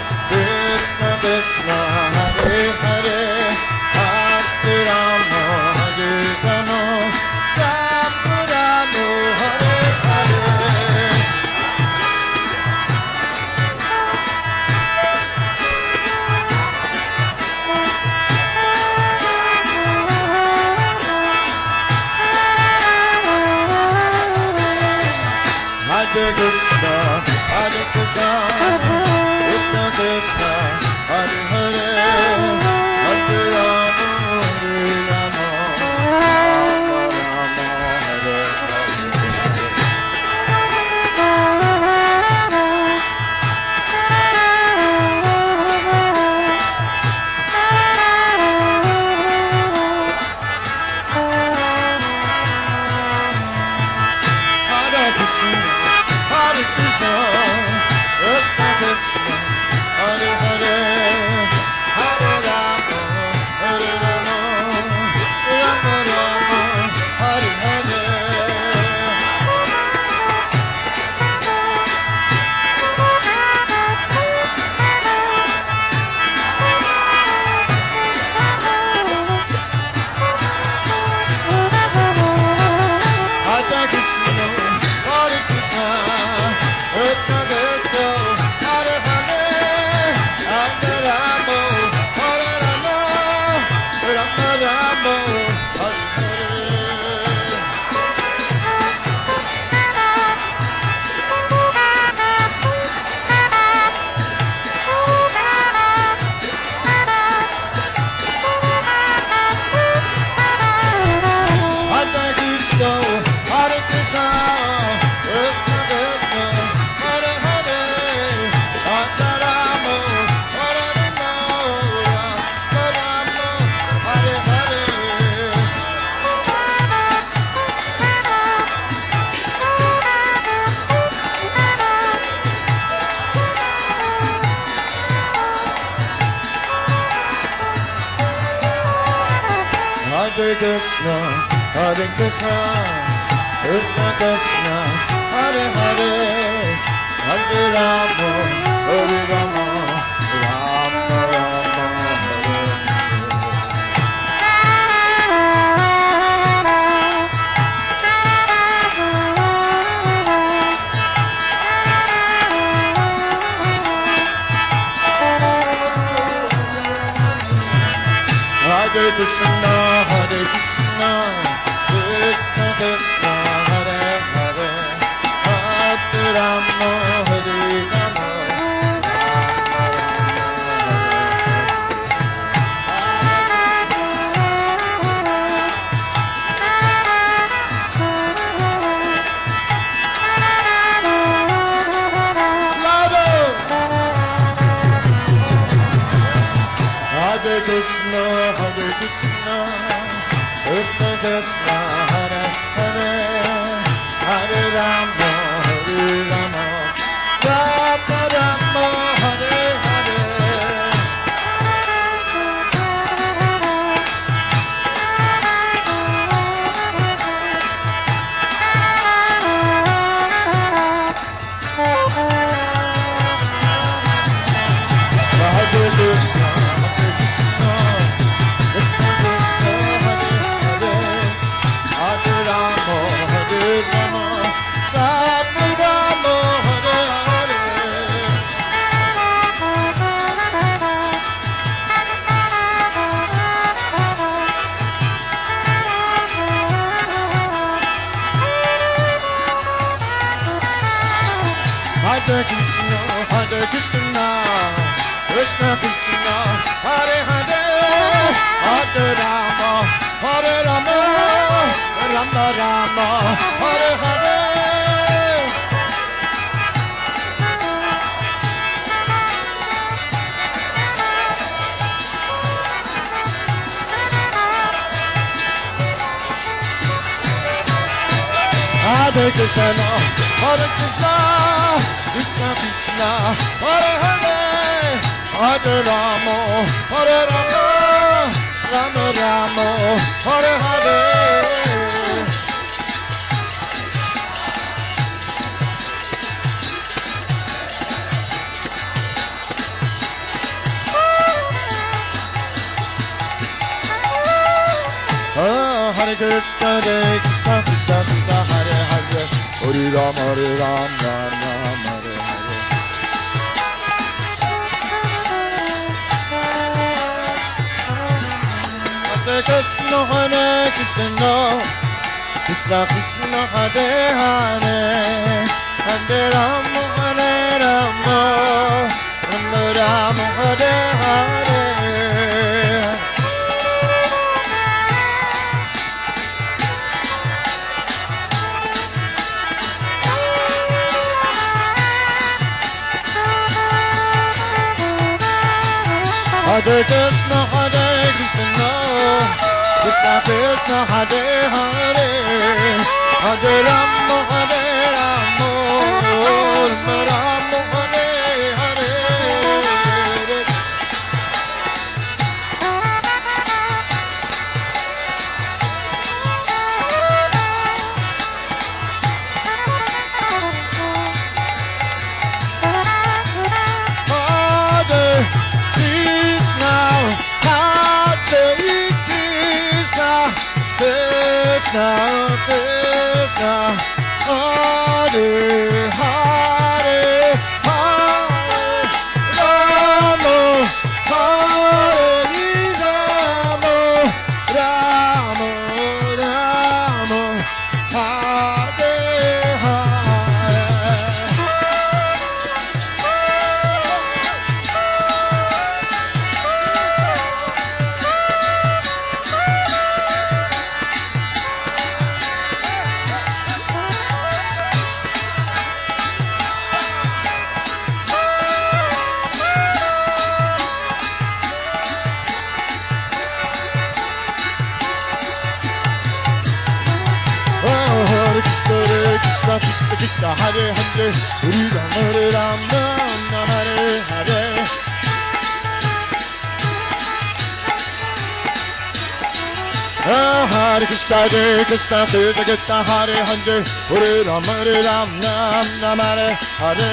Krishna Krishna, Hare Hare, Hare Rama, Hare Rama, Rama Rama, Hare Hare. Hare Krishna, Hare Krishna, Krishna Krishna, Hare Hare. Hare Krishna, Hare Krishna, Krishna Krishna, Hare Hare, Hare Rama, Hare Rama, Rama Rama, Hare Hare Krishna, Hare Krishna, Krishna Krishna, Hare Hare, Hare Rama, Hare Rama, Hare Krishna, Hare Krishna, Krishna Krishna, Hare Hare, Hare Rama, Hare Rama, Rama Rama, Hare Hare. Hare Krishna, Hare Krishna, Krishna Krishna, Hare Hare, Hare Rama, Hare Rama, Rama Rama, Hare Hare. Hare Krishna, Hare Krishna, Krishna Krishna, Hare Hare, Hare Rama, Hare Rama, Rama Rama, Hare Hare. Hare Krishna, Hare Krishna, Krishna Krishna, Hare Hare, Hare Rama, Hare Rama, Rama Rama, Hare Hare. Hare Krishna, Hare Krishna, Krishna Krishna, Hare Hare, Hare Rama, Hare Rama, Rama Hare Hare. Hare Krishna, Hare Krishna, Krishna Krishna, Hare Hare, Hare Rama, Hare Rama, Rama Rama, Hare Hare. Hare Krishna, Hare Krishna, Krishna Krishna, Hare Hare, Hare Rama, Hare Rama, Rama Rama, Hare Hare. Hare Krishna, Hare Krishna, Krishna Krishna, Hare Hare, Hare Rama, Hare Rama, Rama Rama, Hare Hare. Krishna, Hare Hare, Hare Rama, Hare Rama, Hare Hare. Hare Krishna, Krishna Krishna, Hare Hare, Hare Ram, Ram Hare Hare.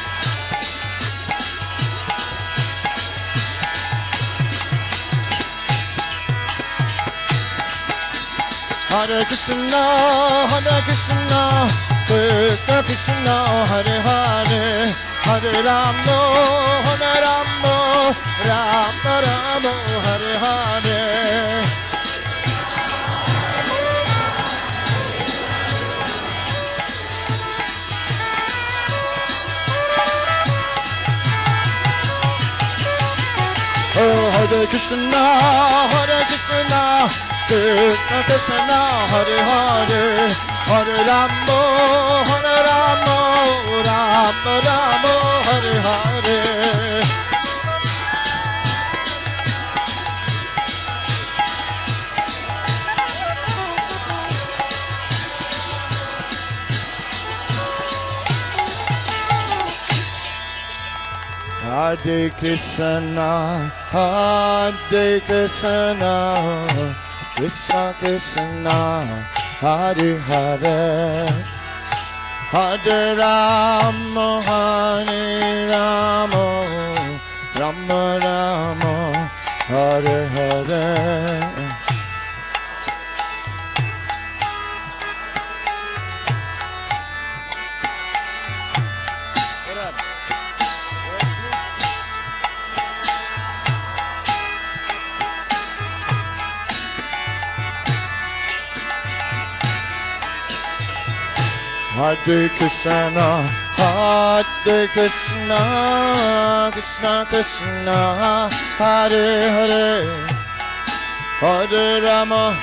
Hare Krishna, Krishna Krishna, Hare Hare, Hare Rama, Rama, Hare Hare. Oh, Hare Krishna, Krishna Krishna, Hare Hare, Hare Rama, Rama, Hare Hare. Hare Krishna, Krishna Krishna, Hare Hare, Hare Rama, Rama Rama, Hare Hare. Hare Krishna, Krishna Krishna, Hare Hare, Hare Rama,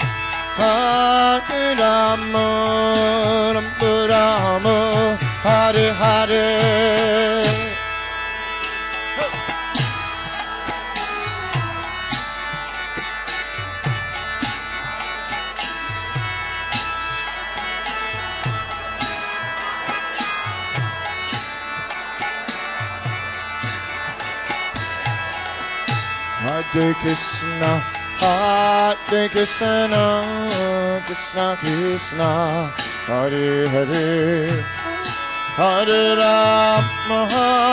Rama, Hare Hare. Hare Krishna, Krishna Krishna, Hare Hare, Hare Rama,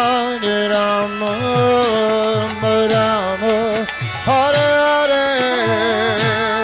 Rama, Hare Hare.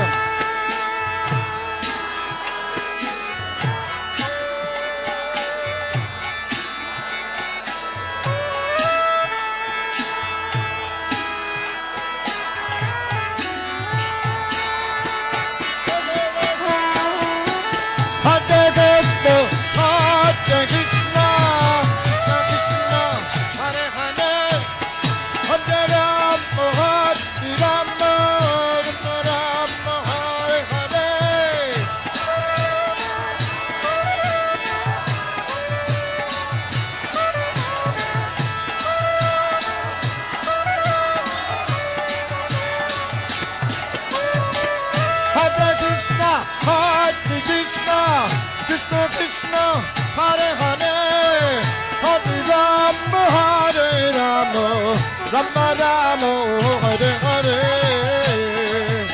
Krishna Krishna, Hare Hare, Hare Rama, Rama Rama, Hare Hare.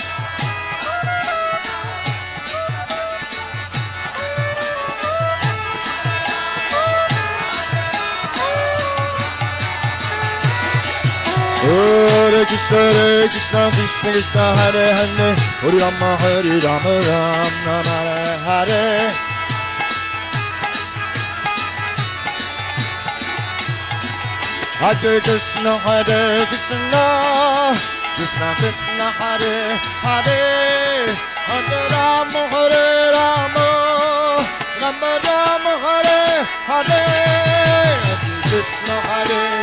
Hare Krishna, Krishna Krishna, Hare Hare, Hare Rama, Rama Hare Hare. Hare Krishna, Krishna Krishna, Hare Hare, Hare Rama, Rama Hare Hare. Hare Krishna, Hare.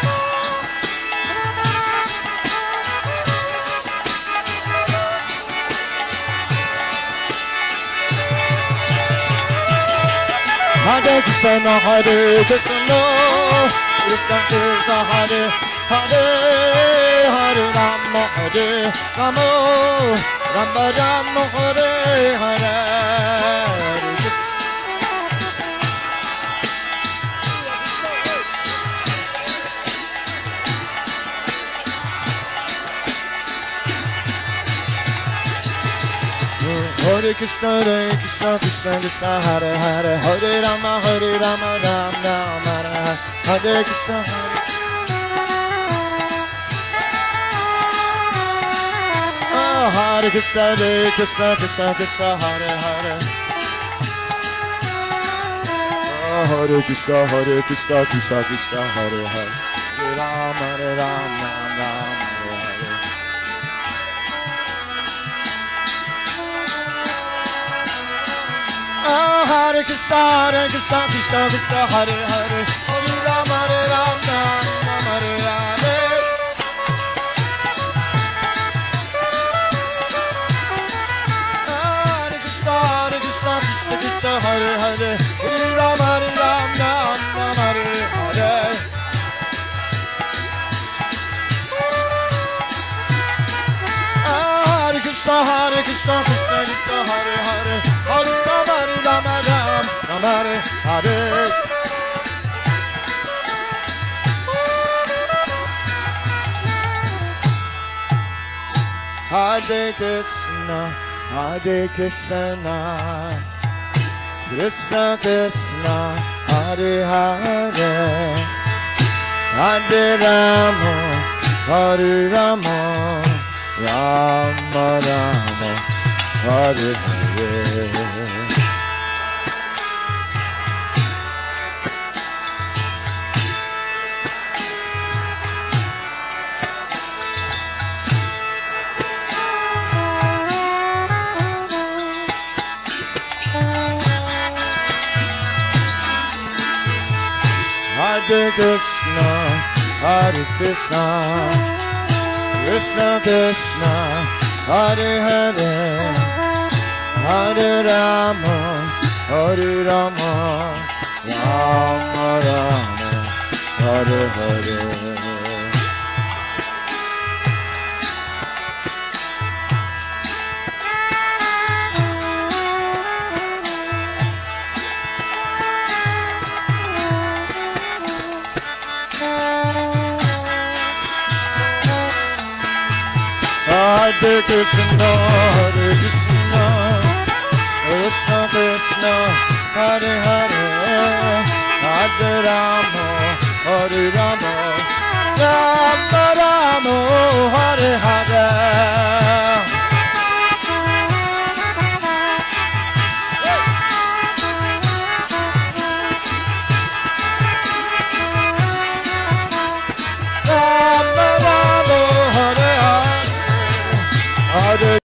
Hare Krishna, Krishna Krishna, Hare Hare, Hare Rama, Rama Hare Hare. Hare Krishna, Krishna Krishna, Hare Hare, Hare Rama, Rama Rama, Hare Hare, Hare Krishna, Hare Krishna, Krishna Krishna, Hare Hare. Hare Krishna, Krishna Krishna, Hare Hare, Hare Rama, Rama Rama, Hare Hare. Hare Krishna, Krishna Krishna, Hare Hare, Hare Rama, Rama Rama, Hare Hare. Hare Krishna, Krishna Krishna, Hare Hare, Hare Rama, Rama Rama, Hare Hare. Hare Krishna, Krishna Krishna, Hare Hare, Hare Rama, Rama Rama, Hare Hare. Hare Krishna, Krishna Krishna, Hare Hare, Hare Rama, Hare Rama, Rama Rama, Hare Hare. Hare Krishna, Krishna Krishna, Hare Hare, Hare Rama, Hare Rama, Rama Rama, Hare Hare. Hare Krishna, Krishna Krishna, Hare Hare.